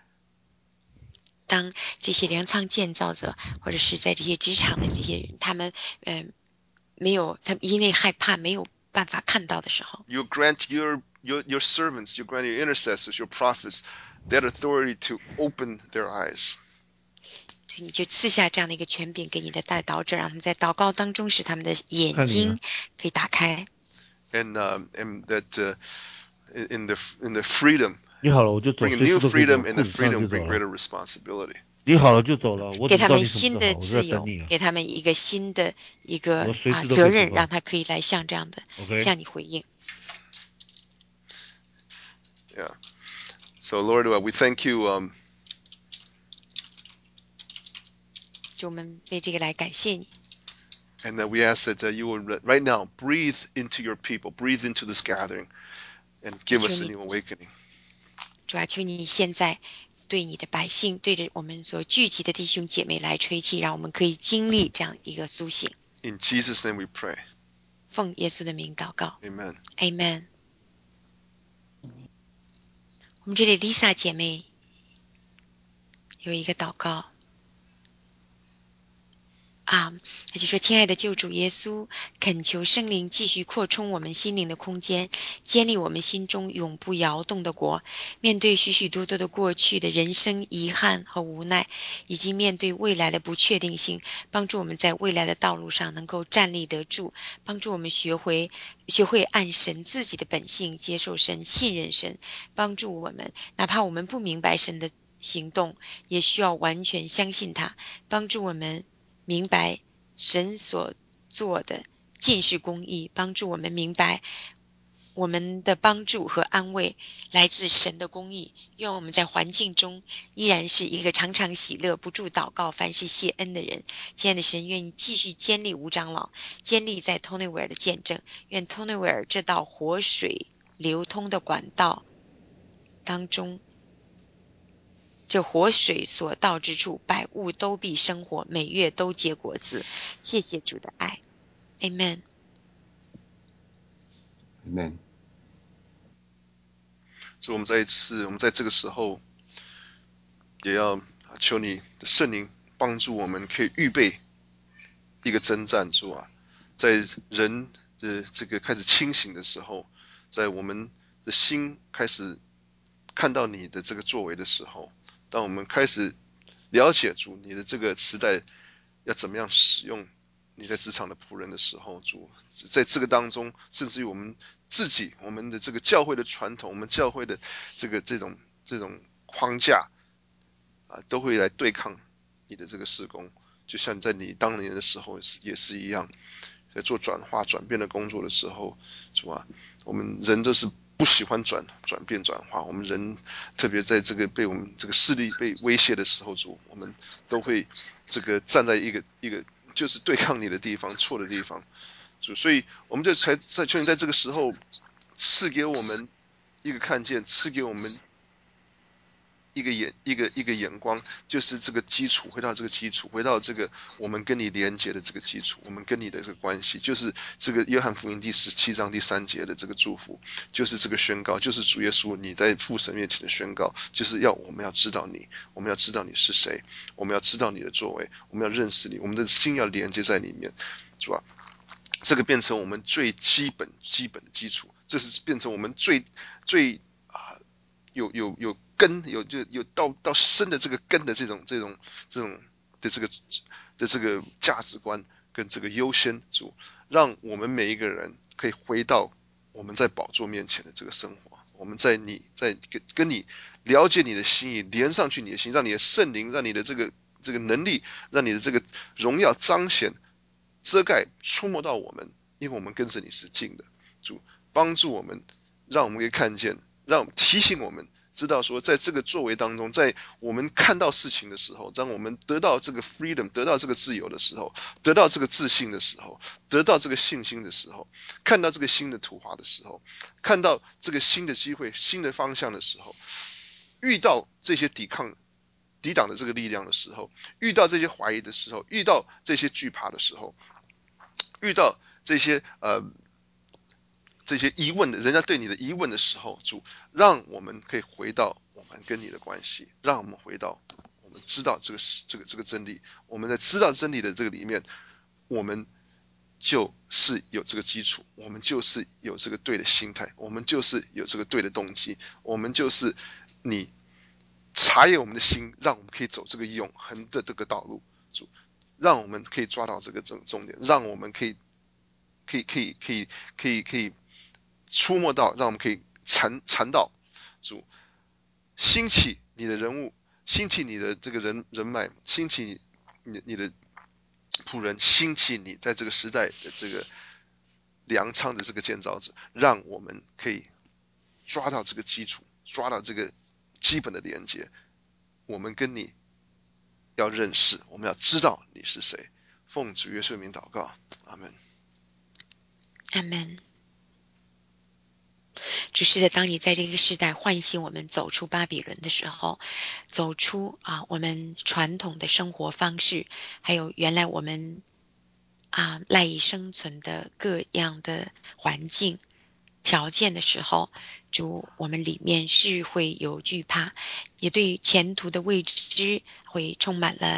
当这些粮仓建造者，或者是在这些职场的这些人，他们呃没有，他们因为害怕没有办法看到的时候， You grant your your your servants, you grant your intercessors, your prophets, that authority to open their eyes. 就你就赐下这样的一个权柄给你的代祷者，让他们在祷告当中使他们的眼睛可以打开， and um, and that uh, in the in the freedom 你好了我就走， bring a 随时 new 都可以走， freedom, and 裤 the 子穿上 freedom 就走 bring 了。 greater responsibility. 你好了就走了，我给他们怎么知道你什么新的时候好？我就在自由， 等你啊。 给他们一个新的一个我随啊时都可以走责任，让啊。 他可以来像这样的 OK， 向你回应。 Yeah. So Lord, uh, we thank you. Um, 就我们为这个来感谢你， and that we ask that uh, you would right now breathe into your people, breathe into this gathering, and give us a new awakening. 主要求你现在对你的百姓，对着我们所聚集的弟兄姐妹来吹气，让我们可以经历这样一个苏醒。 In Jesus' name we pray. 奉耶稣的名祷告 Amen. ，Amen。我们这里 Lisa 姐妹有一个祷告啊，他就说：“亲爱的救主耶稣，恳求圣灵继续扩充我们心灵的空间，建立我们心中永不摇动的国。面对许许多多的过去的人生遗憾和无奈，以及面对未来的不确定性，帮助我们在未来的道路上能够站立得住，帮助我们学会学会按神自己的本性接受神、信任神，帮助我们，哪怕我们不明白神的行动，也需要完全相信他，帮助我们。”明白神所做的尽是公义，帮助我们明白我们的帮助和安慰来自神的公义。愿我们在环境中依然是一个常常喜乐、不住祷告、凡事谢恩的人。亲爱的神，愿你继续坚立吴长老，坚立在 Tony 威尔的见证。愿 Tony 威尔这道活水流通的管道当中，这活水所到之处，百物都必生活，每月都结果子。谢谢主的爱 ，Amen。 Amen。 所以我们再一次，我们在这个时候也要求你的圣灵帮助我们，可以预备一个征战，主啊，在人的这个开始清醒的时候，在我们的心开始看到你的这个作为的时候，当我们开始了解主你的这个时代要怎么样使用你在职场的仆人的时候，主在这个当中，甚至于我们自己，我们的这个教会的传统，我们教会的这个这种这种框架啊，都会来对抗你的这个事工，就像在你当年的时候也是一样，在做转化转变的工作的时候，主啊，我们人都是不喜欢转转变转化，我们人特别在这个被我们这个势力被威胁的时候，主，我们都会这个站在一个一个就是对抗你的地方，错的地方，主，所以我们就才在求你在这个时候赐给我们一个看见，赐给我们一个眼一个一个眼光，就是这个基础，回到这个基础，回到这个我们跟你连接的这个基础，我们跟你的这个关系，就是这个约翰福音第十七章第三节的这个祝福，就是这个宣告，就是主耶稣你在父神面前的宣告，就是要我们要知道你，我们要知道你是谁，我们要知道你的作为，我们要认识你，我们的心要连接在里面，是吧？这个变成我们最基本基本的基础，这是变成我们最最啊、呃、有有有根有就有到到深的这个根的这种这种这种的这个的这个价值观跟这个优先主，让我们每一个人可以回到我们在宝座面前的这个生活，我们在你在跟跟你了解你的心意，连上去你的心，让你的圣灵，让你的这个这个能力，让你的这个荣耀彰显。遮盖触摸到我们，因为我们跟着你是近的，主帮助我们，让我们可以看见，让提醒我们知道说，在这个作为当中，在我们看到事情的时候，当我们得到这个 freedom， 得到这个自由的时候，得到这个自信的时候，得到这个信心的时候，看到这个新的图画的时候，看到这个新的机会、新的方向的时候，遇到这些抵抗。抵挡的这个力量的时候，遇到这些怀疑的时候，遇到这些惧怕的时候，遇到这些呃这些疑问的人家对你的疑问的时候，主让我们可以回到我们跟你的关系，让我们回到我们知道这个这个这个真理，我们在知道真理的这个里面，我们就是有这个基础，我们就是有这个对的心态，我们就是有这个对的动机，我们就是你察验我们的心，让我们可以走这个永恒的这个道路，主让我们可以抓到这个重重点，让我们可以可以可以可以可以可以触摸到，让我们可以缠缠到主兴起你的人物，兴起你的这个人人脉，兴起你你的仆人，兴起你在这个时代的这个粮仓的这个建造者，让我们可以抓到这个基础，抓到这个基本的连接。我们跟你要认识，我们要知道你是谁。奉主耶稣名祷告，阿门。 阿门。只是的，当你在这个时代唤醒我们走出巴比伦的时候，走出啊我们传统的生活方式，还有原来我们啊赖以生存的各样的环境条件的时候，主，我们里面是会有惧怕，也对前途的未知会充满了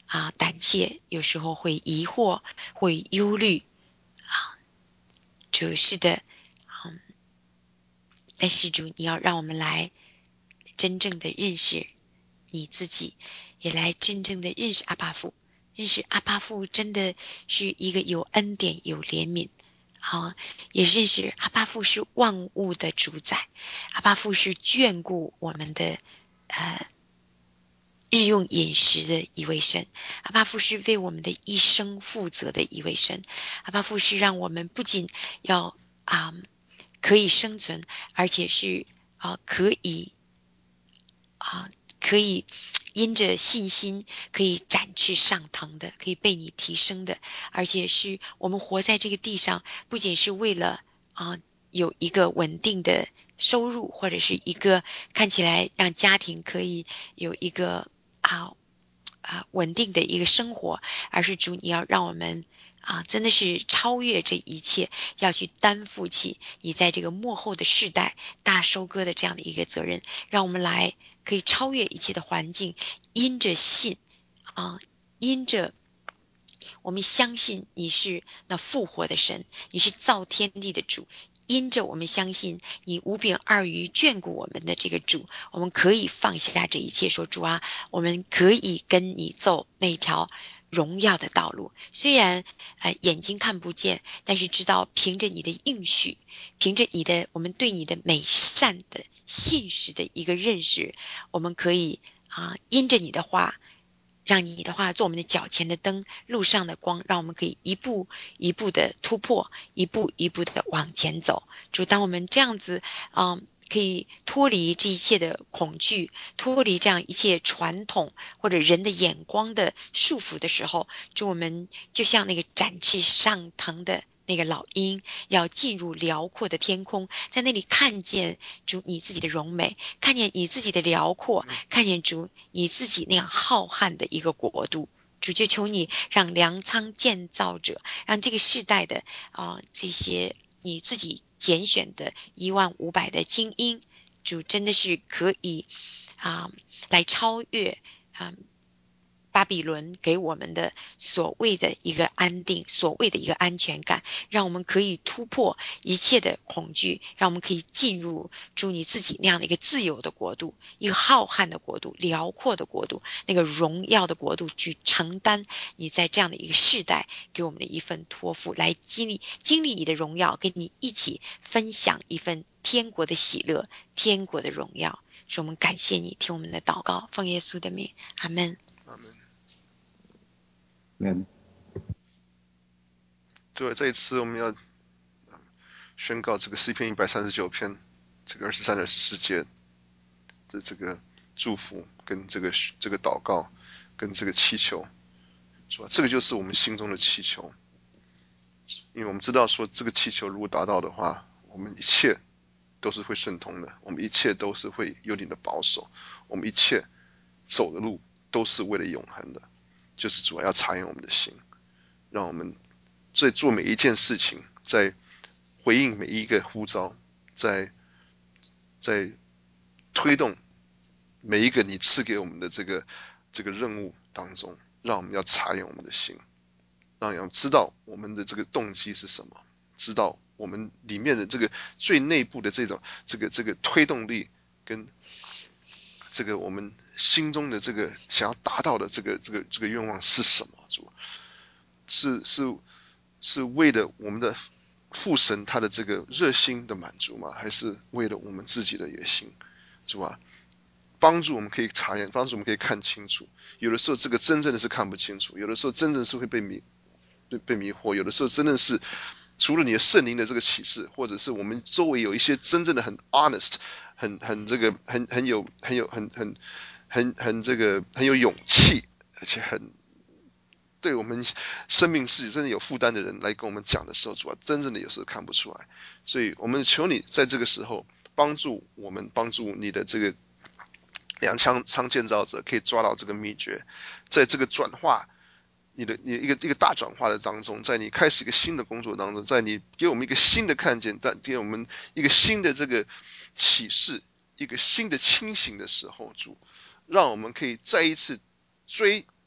啊胆怯，有时候会疑惑，会忧虑啊。主是的，嗯，但是主，你要让我们来真正的认识你自己，也来真正的认识阿爸父。认识阿爸父真的是一个有恩典、有怜悯，啊，也认识阿爸父是万物的主宰，阿爸父是眷顾我们的，呃，日用饮食的一位神，阿爸父是为我们的一生负责的一位神，阿爸父是让我们不仅要啊、可以生存，而且是啊、可以啊，可以因着信心可以展翅上腾的，可以被你提升的，而且是我们活在这个地上，不仅是为了啊有一个稳定的收入，或者是一个看起来让家庭可以有一个啊啊稳定的一个生活，而是主你要让我们啊真的是超越这一切，要去担负起你在这个幕后的世代大收割的这样的一个责任，让我们来可以超越一切的环境，因着信啊，因着我们相信你是那复活的神，你是造天地的主。因着我们相信你无柄二鱼眷顾我们的这个主，我们可以放下这一切，说主啊，我们可以跟你走那条荣耀的道路。虽然呃眼睛看不见，但是知道凭着你的应许，凭着你的我们对你的美善的信实的一个认识，我们可以啊因着你的话，让你的话做我们的脚前的灯，路上的光，让我们可以一步一步的突破，一步一步的往前走。就当我们这样子，嗯，可以脱离这一切的恐惧，脱离这样一切传统或者人的眼光的束缚的时候，就我们就像那个展翅上腾的那个老鹰，要进入辽阔的天空，在那里看见主你自己的荣美，看见你自己的辽阔，看见主你自己那样浩瀚的一个国度。主就求你让粮仓建造者，让这个世代的啊、呃这些你自己拣选的一万五百的精英，主真的是可以啊、来超越啊、巴比伦给我们的所谓的一个安定，所谓的一个安全感，让我们可以突破一切的恐惧，让我们可以进入主你自己那样的一个自由的国度，一个浩瀚的国度，辽阔的国度，那个荣耀的国度，去承担你在这样的一个世代给我们的一份托付，来经历经历你的荣耀，跟你一起分享一份天国的喜乐，天国的荣耀。是我们感谢你，听我们的祷告，奉耶稣的名，阿门。 阿门。 嗯， 对，这一次我们要宣告这个诗篇一百三十九篇，这个二十三、二十四节的这个祝福跟这个这个祷告跟这个祈求，是吧？这个就是我们心中的祈求，因为我们知道说这个祈求如果达到的话，我们一切都是会顺通的，我们一切都是会有你的保守，我们一切走的路都是为了永恒的，就是主要查验我们的心，让我们在做每一件事情，在回应每一个呼召，在在推动每一个你赐给我们的这个这个任务当中，让我们要查验我们的心，让我们知道我们的这个动机是什么，知道我们里面的这个最内部的这种这个这个推动力跟这个我们心中的这个想要达到的这个这个这个愿望是什么？主是是是为了我们的父神他的这个热心的满足吗？还是为了我们自己的野心？是吧？帮助我们可以查验，帮助我们可以看清楚。有的时候这个真正的是看不清楚，有的时候真正是会被迷被被迷惑，有的时候真的是除了你的圣灵的这个启示，或者是我们周围有一些真正的很 honest，很很这个很很有很有很很很很这个很有勇气，而且很对我们生命是真的有负担的人来跟我们讲的时候，主要真正的有时候看不出来，所以我们求你在这个时候帮助我们，帮助你的这个粮仓仓建造者可以抓到这个秘诀，在这个转化你的你一个一个大转化的当中，在你开始一个新的工作当中，在你给我们一个新的看见，但给我们一个新的这个启示，一个新的清醒的时候，主让我们可以再一次追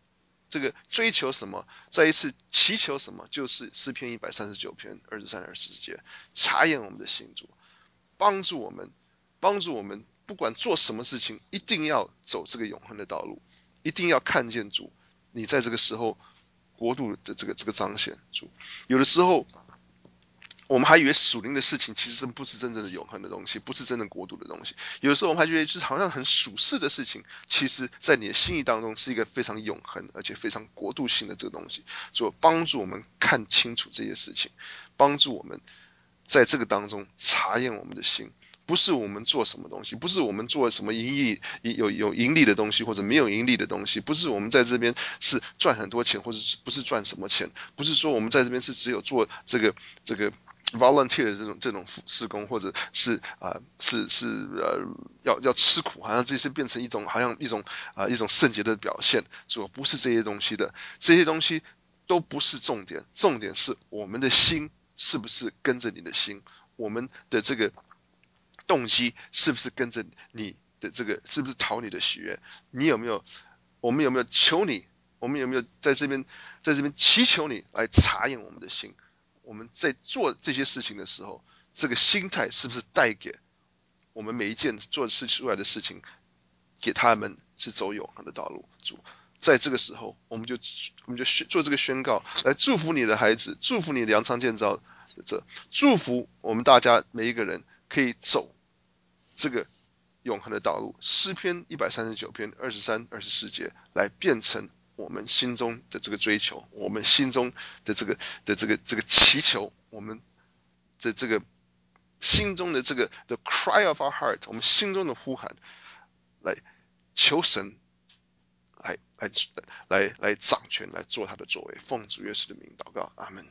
这个追求什么，再一次祈求什么，就是诗篇一百三十九篇二十三、二十四节，查验我们的心，主帮助我们，帮助我们，不管做什么事情，一定要走这个永恒的道路，一定要看见主，你在这个时候国度的这个这个彰显。主，有的时候我们还以为属灵的事情其实不是真正的永恒的东西，不是真正国度的东西。有的时候我们还觉得就是好像很属世的事情，其实在你的心意当中是一个非常永恒而且非常国度性的这个东西。所以帮助我们看清楚这些事情，帮助我们在这个当中查验我们的心。不是我们做什么东西，不是我们做什么盈利有有盈利的东西或者没有盈利的东西，不是我们在这边是赚很多钱或者不是赚什么钱，不是说我们在这边是只有做这个这个volunteer 的这种这种事工，或者是啊、呃、是是呃要要吃苦，好像这些变成一种好像一种啊、呃、一种圣洁的表现，所以不是这些东西的，这些东西都不是重点，重点是我们的心是不是跟着你的心，我们的这个动机是不是跟着你的这个，是不是讨你的喜悦？你有没有？我们有没有求你？我们有没有在这边在这边祈求你来查验我们的心？我们在做这些事情的时候，这个心态是不是带给我们每一件做事出来的事情，给他们是走永恒的道路？主，在这个时候，我们就我们就做这个宣告，来祝福你的孩子，祝福你的粮仓建造者，祝福我们大家每一个人可以走这个永恒的道路。诗篇一百三十九篇二十三、二十四节，来变成我们心中的这个追求，我们心中的这个的这个这个祈求，我们的这个心中的这个 the cry of our heart， 我们心中的呼喊，来求神来来来来掌权，来做他的作为。奉主耶稣的名祷告，阿门。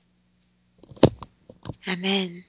阿门。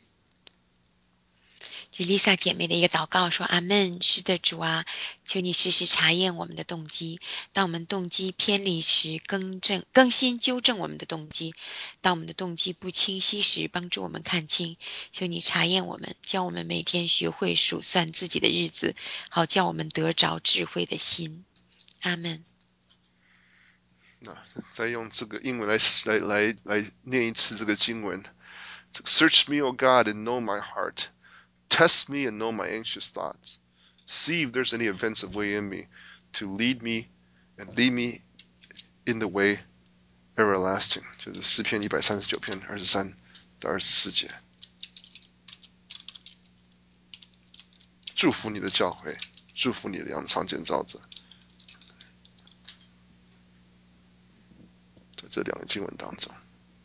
是 Lisa 姐妹的一个祷告说，阿门。是的，主啊，求你时时查验我们的动机，当我们动机偏离时，更正更新纠正我们的动机，当我们的动机不清晰时，帮助我们看清。求你查验我们，叫我们每天学会数算自己的日子，好叫我们得着智慧的心。阿门。 那再用这个英文来来来来念一次这个经文。Search me, O God, and know my heart. Test me and know my anxious thoughts. See if there's any offensive way in me, to lead me and lead me in the way everlasting. 就是诗篇一百三十九篇二十三到二十四节。祝福你的教会，祝福你的粮仓建造者。在这两个经文当中。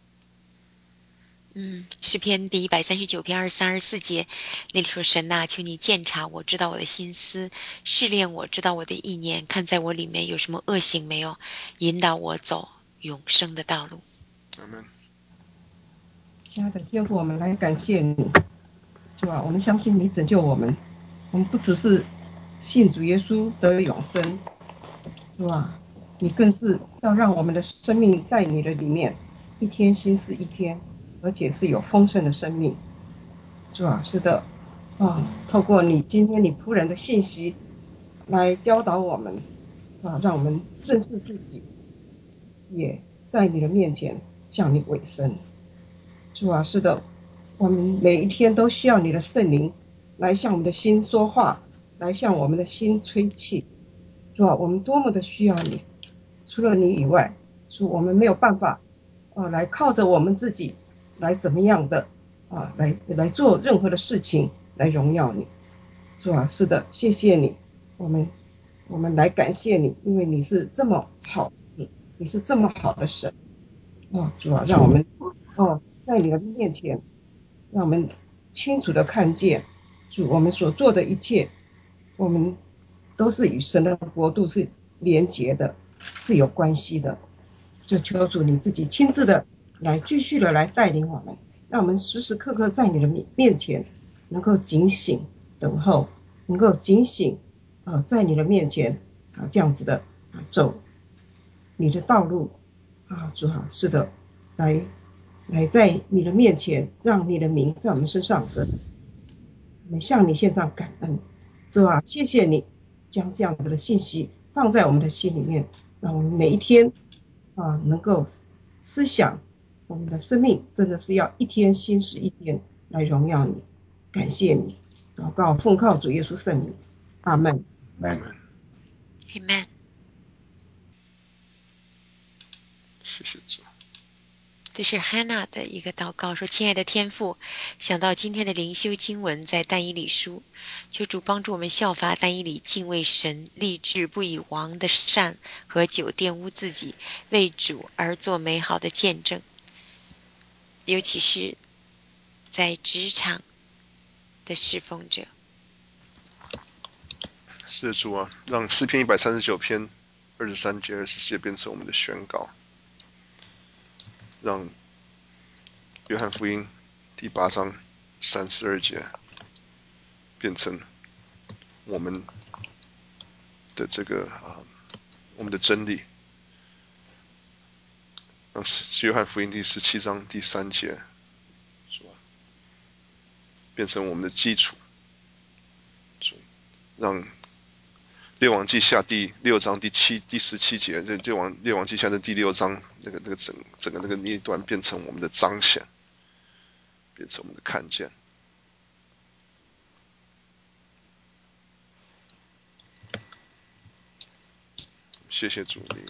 嗯，诗篇第一百三十九篇二十三、二十四节，那里说：“神呐、啊，求你鉴察我，知道我的心思，试炼我，知道我的意念，看在我里面有什么恶行没有，引导我走永生的道路。” 阿门。 亲爱的天父，我们来感谢你，是吧？我们相信你拯救我们，我们不只是信主耶稣得永生，是吧？你更是要让我们的生命在你的里面，一天新似一天，而且是有丰盛的生命，是吧？是的，啊，透过你今天你仆人的信息来教导我们，啊，让我们认识自己，也在你的面前向你委身，是吧？是的，我们每一天都需要你的圣灵来向我们的心说话，来向我们的心吹气，是吧？我们多么的需要你，除了你以外，是我们没有办法啊，来靠着我们自己来怎么样的啊，来来做任何的事情来荣耀你，是吧？是的，谢谢你，我们我们来感谢你，因为你是这么好，你是这么好的神，哦，主啊，让我们哦在你的面前，让我们清楚的看见，主我们所做的一切，我们都是与神的国度是连结的，是有关系的。就求主你自己亲自的来继续的来带领我们，让我们时时刻刻在你的面前能够警醒等候，能够警醒啊、呃，在你的面前啊这样子的啊走你的道路啊，主啊，是的，来来在你的面前，让你的名在我们身上的，我们向你献上感恩，主啊，谢谢你将这样子的信息放在我们的心里面，让我们每一天啊，能够思想我们的生命真的是要一天新时一天来荣耀你，感谢你，祷告奉靠主耶稣圣名，阿门。 来， Amen。 谢谢主。 这是 Hannah 的一个祷告，说：“亲爱的天父，想到今天的灵修经文在但以理书，求主帮助我们效法但以理敬畏神，立志不以王的善和酒玷污自己，为主而做美好的见证。尤其是在职场的侍奉者。 是的，主啊，让诗篇一百三十九篇二十三节、二十四节变成我们的宣告，让约翰福音第八章三十二节变成我们的这个啊，我们的真理。让约翰福音第十七章第三节，变成我们的基础。让列王记下第六章第七第十七节，这列王列王记下的第六章那个那个整整个那个那一段变成我们的彰显，变成我们的看见。谢谢主，你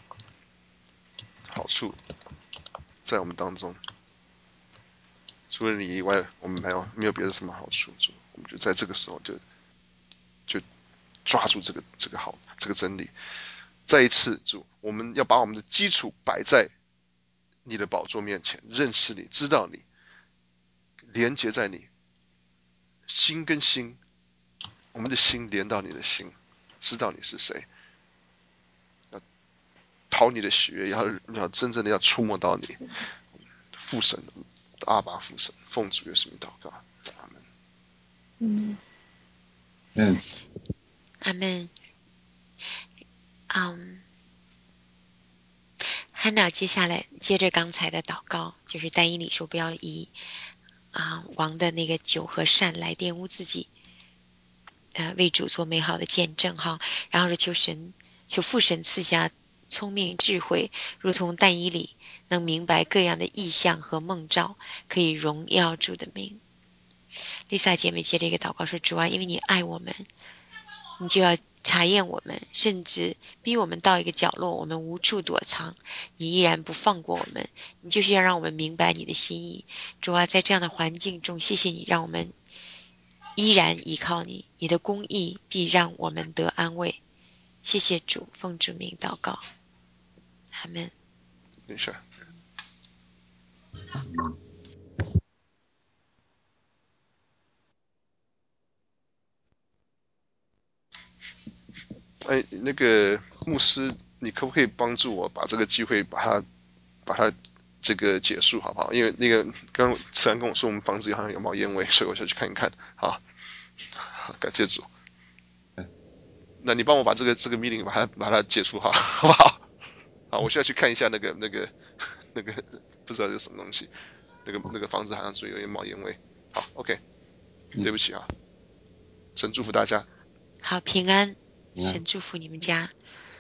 好处在我们当中，除了你以外，我们没有没有别的什么好处。主，我们就在这个时候就就抓住这个这个好这个真理。再一次，主，我们要把我们的基础摆在你的宝座面前，认识你，知道你，连接在你心跟心，我们的心连到你的心，知道你是谁，要讨你的喜悦，要要真正的要触摸到你，父神，阿爸父神，奉主耶稣名祷告，阿门。 嗯嗯， 阿门。嗯，汉娜接下来接着刚才的祷告，就是但以理说不要以啊王的那个酒和善来玷污自己，呃，为主做美好的见证哈。然后是求神求父神赐下聪明智慧，如同但以理能明白各样的意象和梦兆，可以荣耀主的名。丽萨姐妹接着一个祷告说：主啊，因为你爱我们，你就要查验我们，甚至逼我们到一个角落，我们无处躲藏，你依然不放过我们，你就是要让我们明白你的心意。主啊，在这样的环境中，谢谢你让我们依然依靠你，你的公义必让我们得安慰。谢谢主，奉主名祷告，阿门。 等一下，哎，那个牧师，你可不可以帮助我把这个机会把它把它这个结束好不好？因为那个刚刚慈安跟我说我们房子好像有冒烟味，所以我想去看一看。好，感谢主。那你帮我把这个这个 meeting 把它把它结束好，好不好？好，我现在去看一下那个那个那个不知道是什么东西，那个那个房子好像是有点冒烟味。好 ，OK， 对不起啊，神祝福大家。 好，平安， 平安神祝福你们家。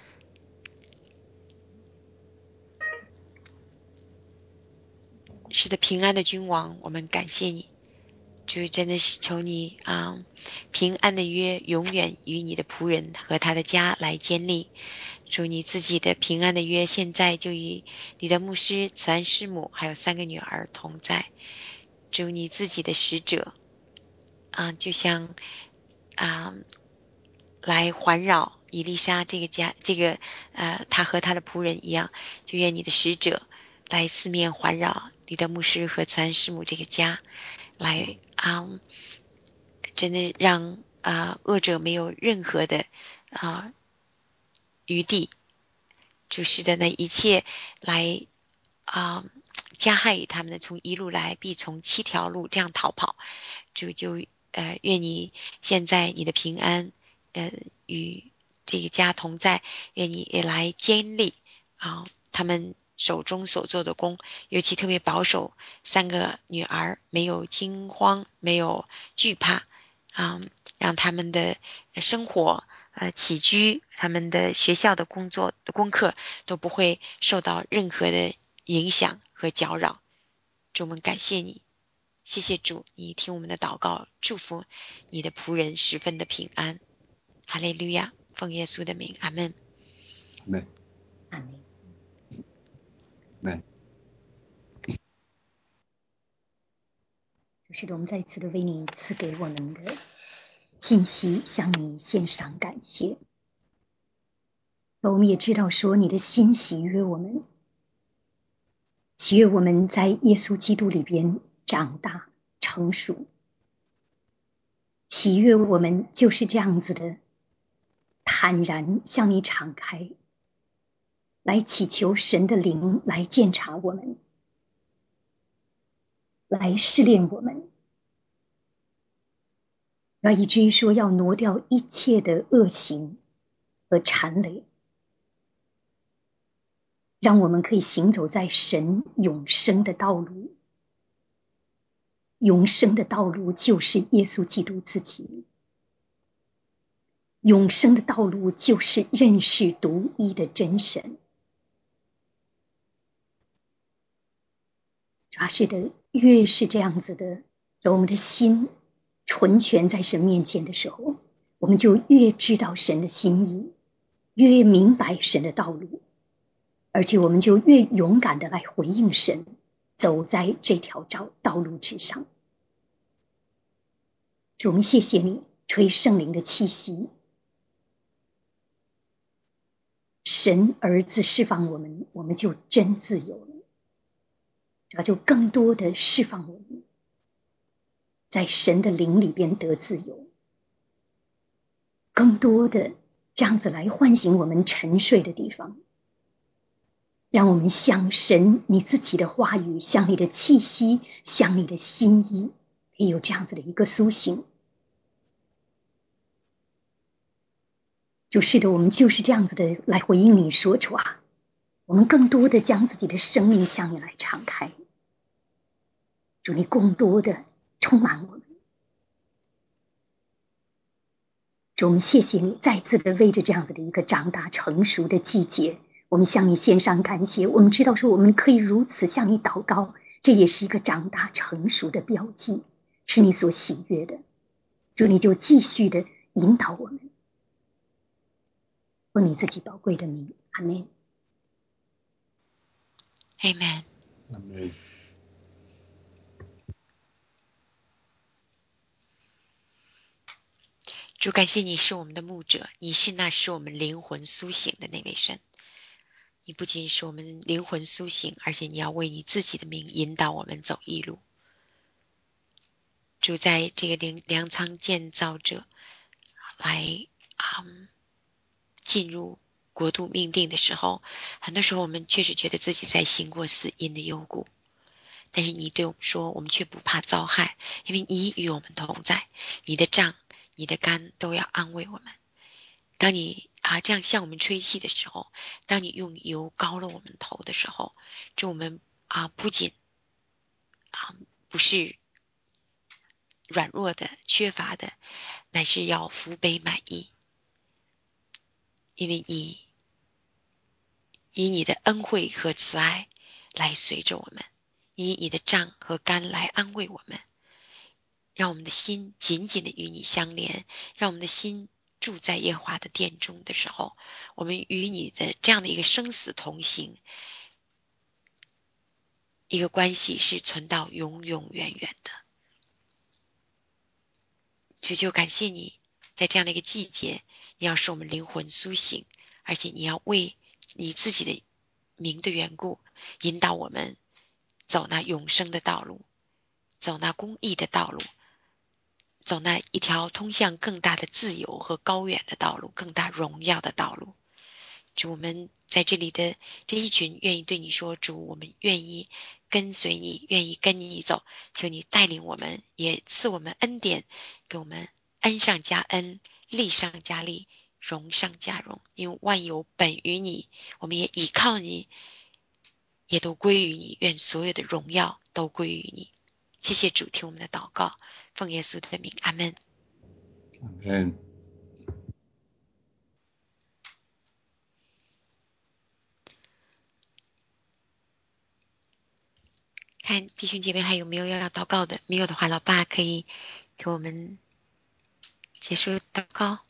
是的，平安的君王，我们感谢你。主真的是求你啊、嗯，平安的约永远与你的仆人和他的家来建立。主你自己的平安的约，现在就与你的牧师慈安师母还有三个女儿同在。主你自己的使者啊、就像啊、来环绕以丽莎这个家，这个呃，他和他的仆人一样，就愿你的使者来四面环绕你的牧师和慈安师母这个家，来啊、真的让啊、恶者没有任何的啊、余地，就是的那一切来啊、加害于他们的，从一路来必从七条路这样逃跑。主就呃愿你现在你的平安呃与这个家同在，愿你也来坚立啊、他们手中所做的工，尤其特别保守三个女儿没有惊慌，没有惧怕啊、 让他们的生活、呃起居、他们的学校的工作的功课都不会受到任何的影响和搅扰。主，我们感谢你，谢谢主，你听我们的祷告，祝福你的仆人十分的平安。哈利路亚，奉耶稣的名，阿门。 阿门， 阿门。 阿门。 是的，我们再一次的为你赐给我们的信息向你献上感谢。我们也知道说你的心喜悦我们，喜悦我们在耶稣基督里边长大成熟，喜悦我们就是这样子的坦然向你敞开，来祈求神的灵来鉴察我们，来试炼我们，要以至于说要挪掉一切的恶行和缠累，让我们可以行走在神永生的道路。永生的道路就是耶稣基督自己，永生的道路就是认识独一的真神。主要是的，越是这样子的，我们的心纯全在神面前的时候，我们就越知道神的心意，越明白神的道路，而且我们就越勇敢的来回应神，走在这条道道路之上。主，我们谢谢你吹圣灵的气息，神儿子释放我们，我们就真自由了。主就更多的释放我们，在神的灵里边得自由，更多的这样子来唤醒我们沉睡的地方，让我们向神你自己的话语，向你的气息，向你的心意，可以有这样子的一个苏醒。就是的，我们就是这样子的来回应你说，主啊，我们更多的将自己的生命向你来敞开，主，你更多的充满我们。主，我们谢谢你再次的为着这样子的一个长大成熟的季节，我们向你献上感谢。我们知道说我们可以如此向你祷告，这也是一个长大成熟的标记，是你所喜悦的。主，你就继续的引导我们，奉你自己宝贵的名，阿们。 Amen。 阿门。 主，感谢你是我们的牧者，你是那使我们灵魂苏醒的那位神。你不仅使我们灵魂苏醒，而且你要为你自己的名引导我们走义路。主，在这个粮粮仓建造者来、嗯、进入国度命定的时候，很多时候我们确实觉得自己在行过死荫的幽谷，但是你对我们说，我们却不怕遭害，因为你与我们同在，你的杖你的竿都要安慰我们。当你啊这样向我们吹气的时候，当你用油膏了我们头的时候，就我们啊不仅啊不是软弱的缺乏的，乃是要福杯满溢，因为你以你的恩惠和慈爱来随着我们，以你的杖和竿来安慰我们，让我们的心紧紧的与你相连，让我们的心住在耶和华的殿中的时候，我们与你的这样的一个生死同行，一个关系是存到永永远远的。主，就感谢你在这样的一个季节，你要使我们灵魂苏醒，而且你要为你自己的名的缘故引导我们走那永生的道路，走那公义的道路，走那一条通向更大的自由和高远的道路，更大荣耀的道路。主，我们在这里的这一群愿意对你说，主，我们愿意跟随你，愿意跟你走，求你带领我们，也赐我们恩典，给我们恩上加恩，利上加利，荣上加荣，因为万有本于你，我们也倚靠你，也都归于你，愿所有的荣耀都归于你。谢谢主，听我们的祷告，奉耶稣的名，阿们。 嗯， 看弟兄姐妹还有没有要祷告的？没有的话，老爸可以给我们结束祷告。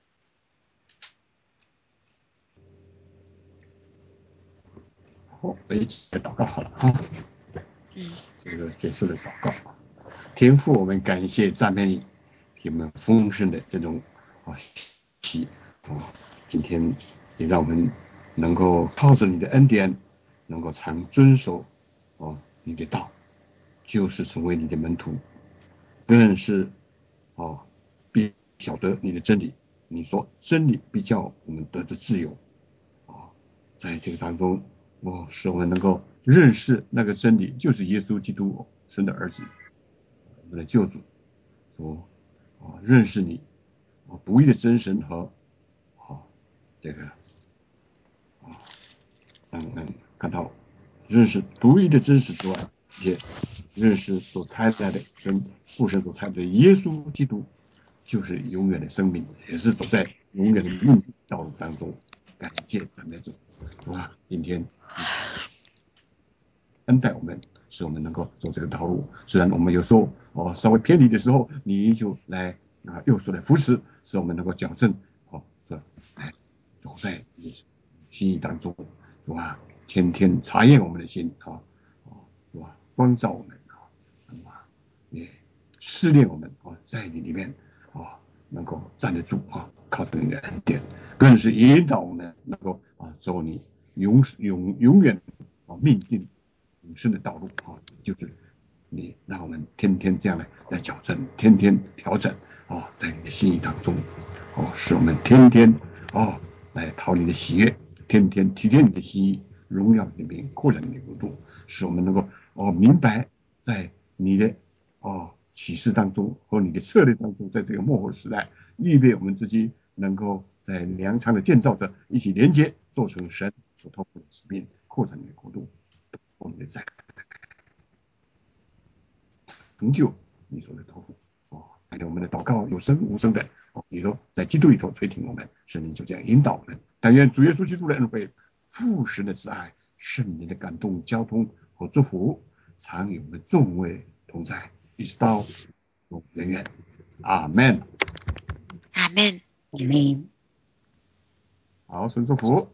好，我一起来祷告好了啊。 嗯， 这个结束的祷告。天父，我们感谢赞美你，给我们丰盛的这种啊喜啊，今天也让我们能够靠着你的恩典，能够常遵守哦你的道，就是成为你的门徒，更是哦必晓得你的真理。你说真理必叫我们得着自由啊，在这个当中，哦，使我们能够认识那个真理，就是耶稣基督神的儿子，我们的救主。说啊，认识你啊，独一的真神和啊这个啊嗯嗯感到认识独一的真实之外，而且认识所差来的神父神所差来的耶稣基督，就是永远的生命，也是走在永远的命道路当中。感谢咱们主，哇，今天你恩待我们，使我们能够走这个道路。虽然我们有时候哦稍微偏离的时候，你就来啊右手来扶持，使我们能够矫正，哦，是来走在你心意当中，是吧？天天查验我们的心啊，哦，是吧？光照我们啊，啊，也试炼我们啊，在你里面啊能够站得住啊，靠着你的恩典，更是引导我们能够啊走你永永永远啊命定永生的道路啊，就是你让我们天天这样来来矫正，天天调整啊，在你的心意当中，哦，使我们天天哦来讨你的喜悦，天天体贴你的心意，荣耀你的名，扩展你的国度，使我们能够哦明白在你的哦启示当中和你的策略当中，在这个末后时代，预备我们自己能够在粮仓的建造者一起连接，做成神所托付的使命，扩展你的国度。我们的在成就你所的托付哦，还有我们的祷告有声无声的哦，你说在基督里头垂听我们，圣灵就这样引导我们。但愿主耶稣基督的恩惠、父神的慈爱、圣灵的感动、交通和祝福，常与我们众位同在，一直到永远远。阿门。 阿门。 阿门。 好，神祝福。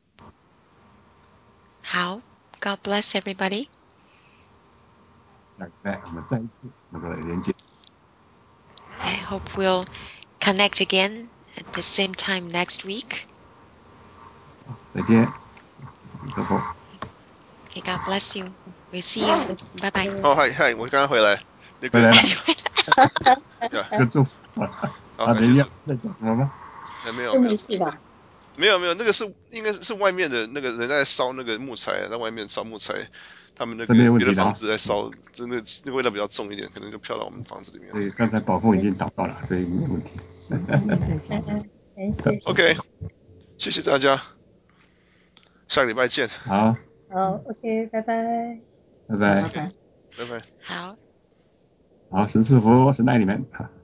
好，God bless everybody。 下个礼拜我们再一次能够来连接。 I hope we'll connect again at the same time next week. 再见，祝福。 Okay, God bless you. We'll see you. Bye bye. 哦，嗨嗨，我刚刚回来，那个回来了， 呀， 这个祝福好， 啊， 感谢主。 你要再讲什么吗？ 都哎没有没有没事吧？ 没有没有，那个是应该是外面的那个人在烧那个木材，在外面烧木材，他们那这没个别的房有问题的啊。 子在烧，真的那个味道比较重一点，可能就飘到我们房子里面。 对，刚才宝凤已经祷告了，所以没有问题。 嗯，感谢神。 OK，谢谢大家，下个礼拜见。 好， 好，OK，拜拜。 拜拜。 OK，拜拜。 好。 好，神赐福，神爱你们。好。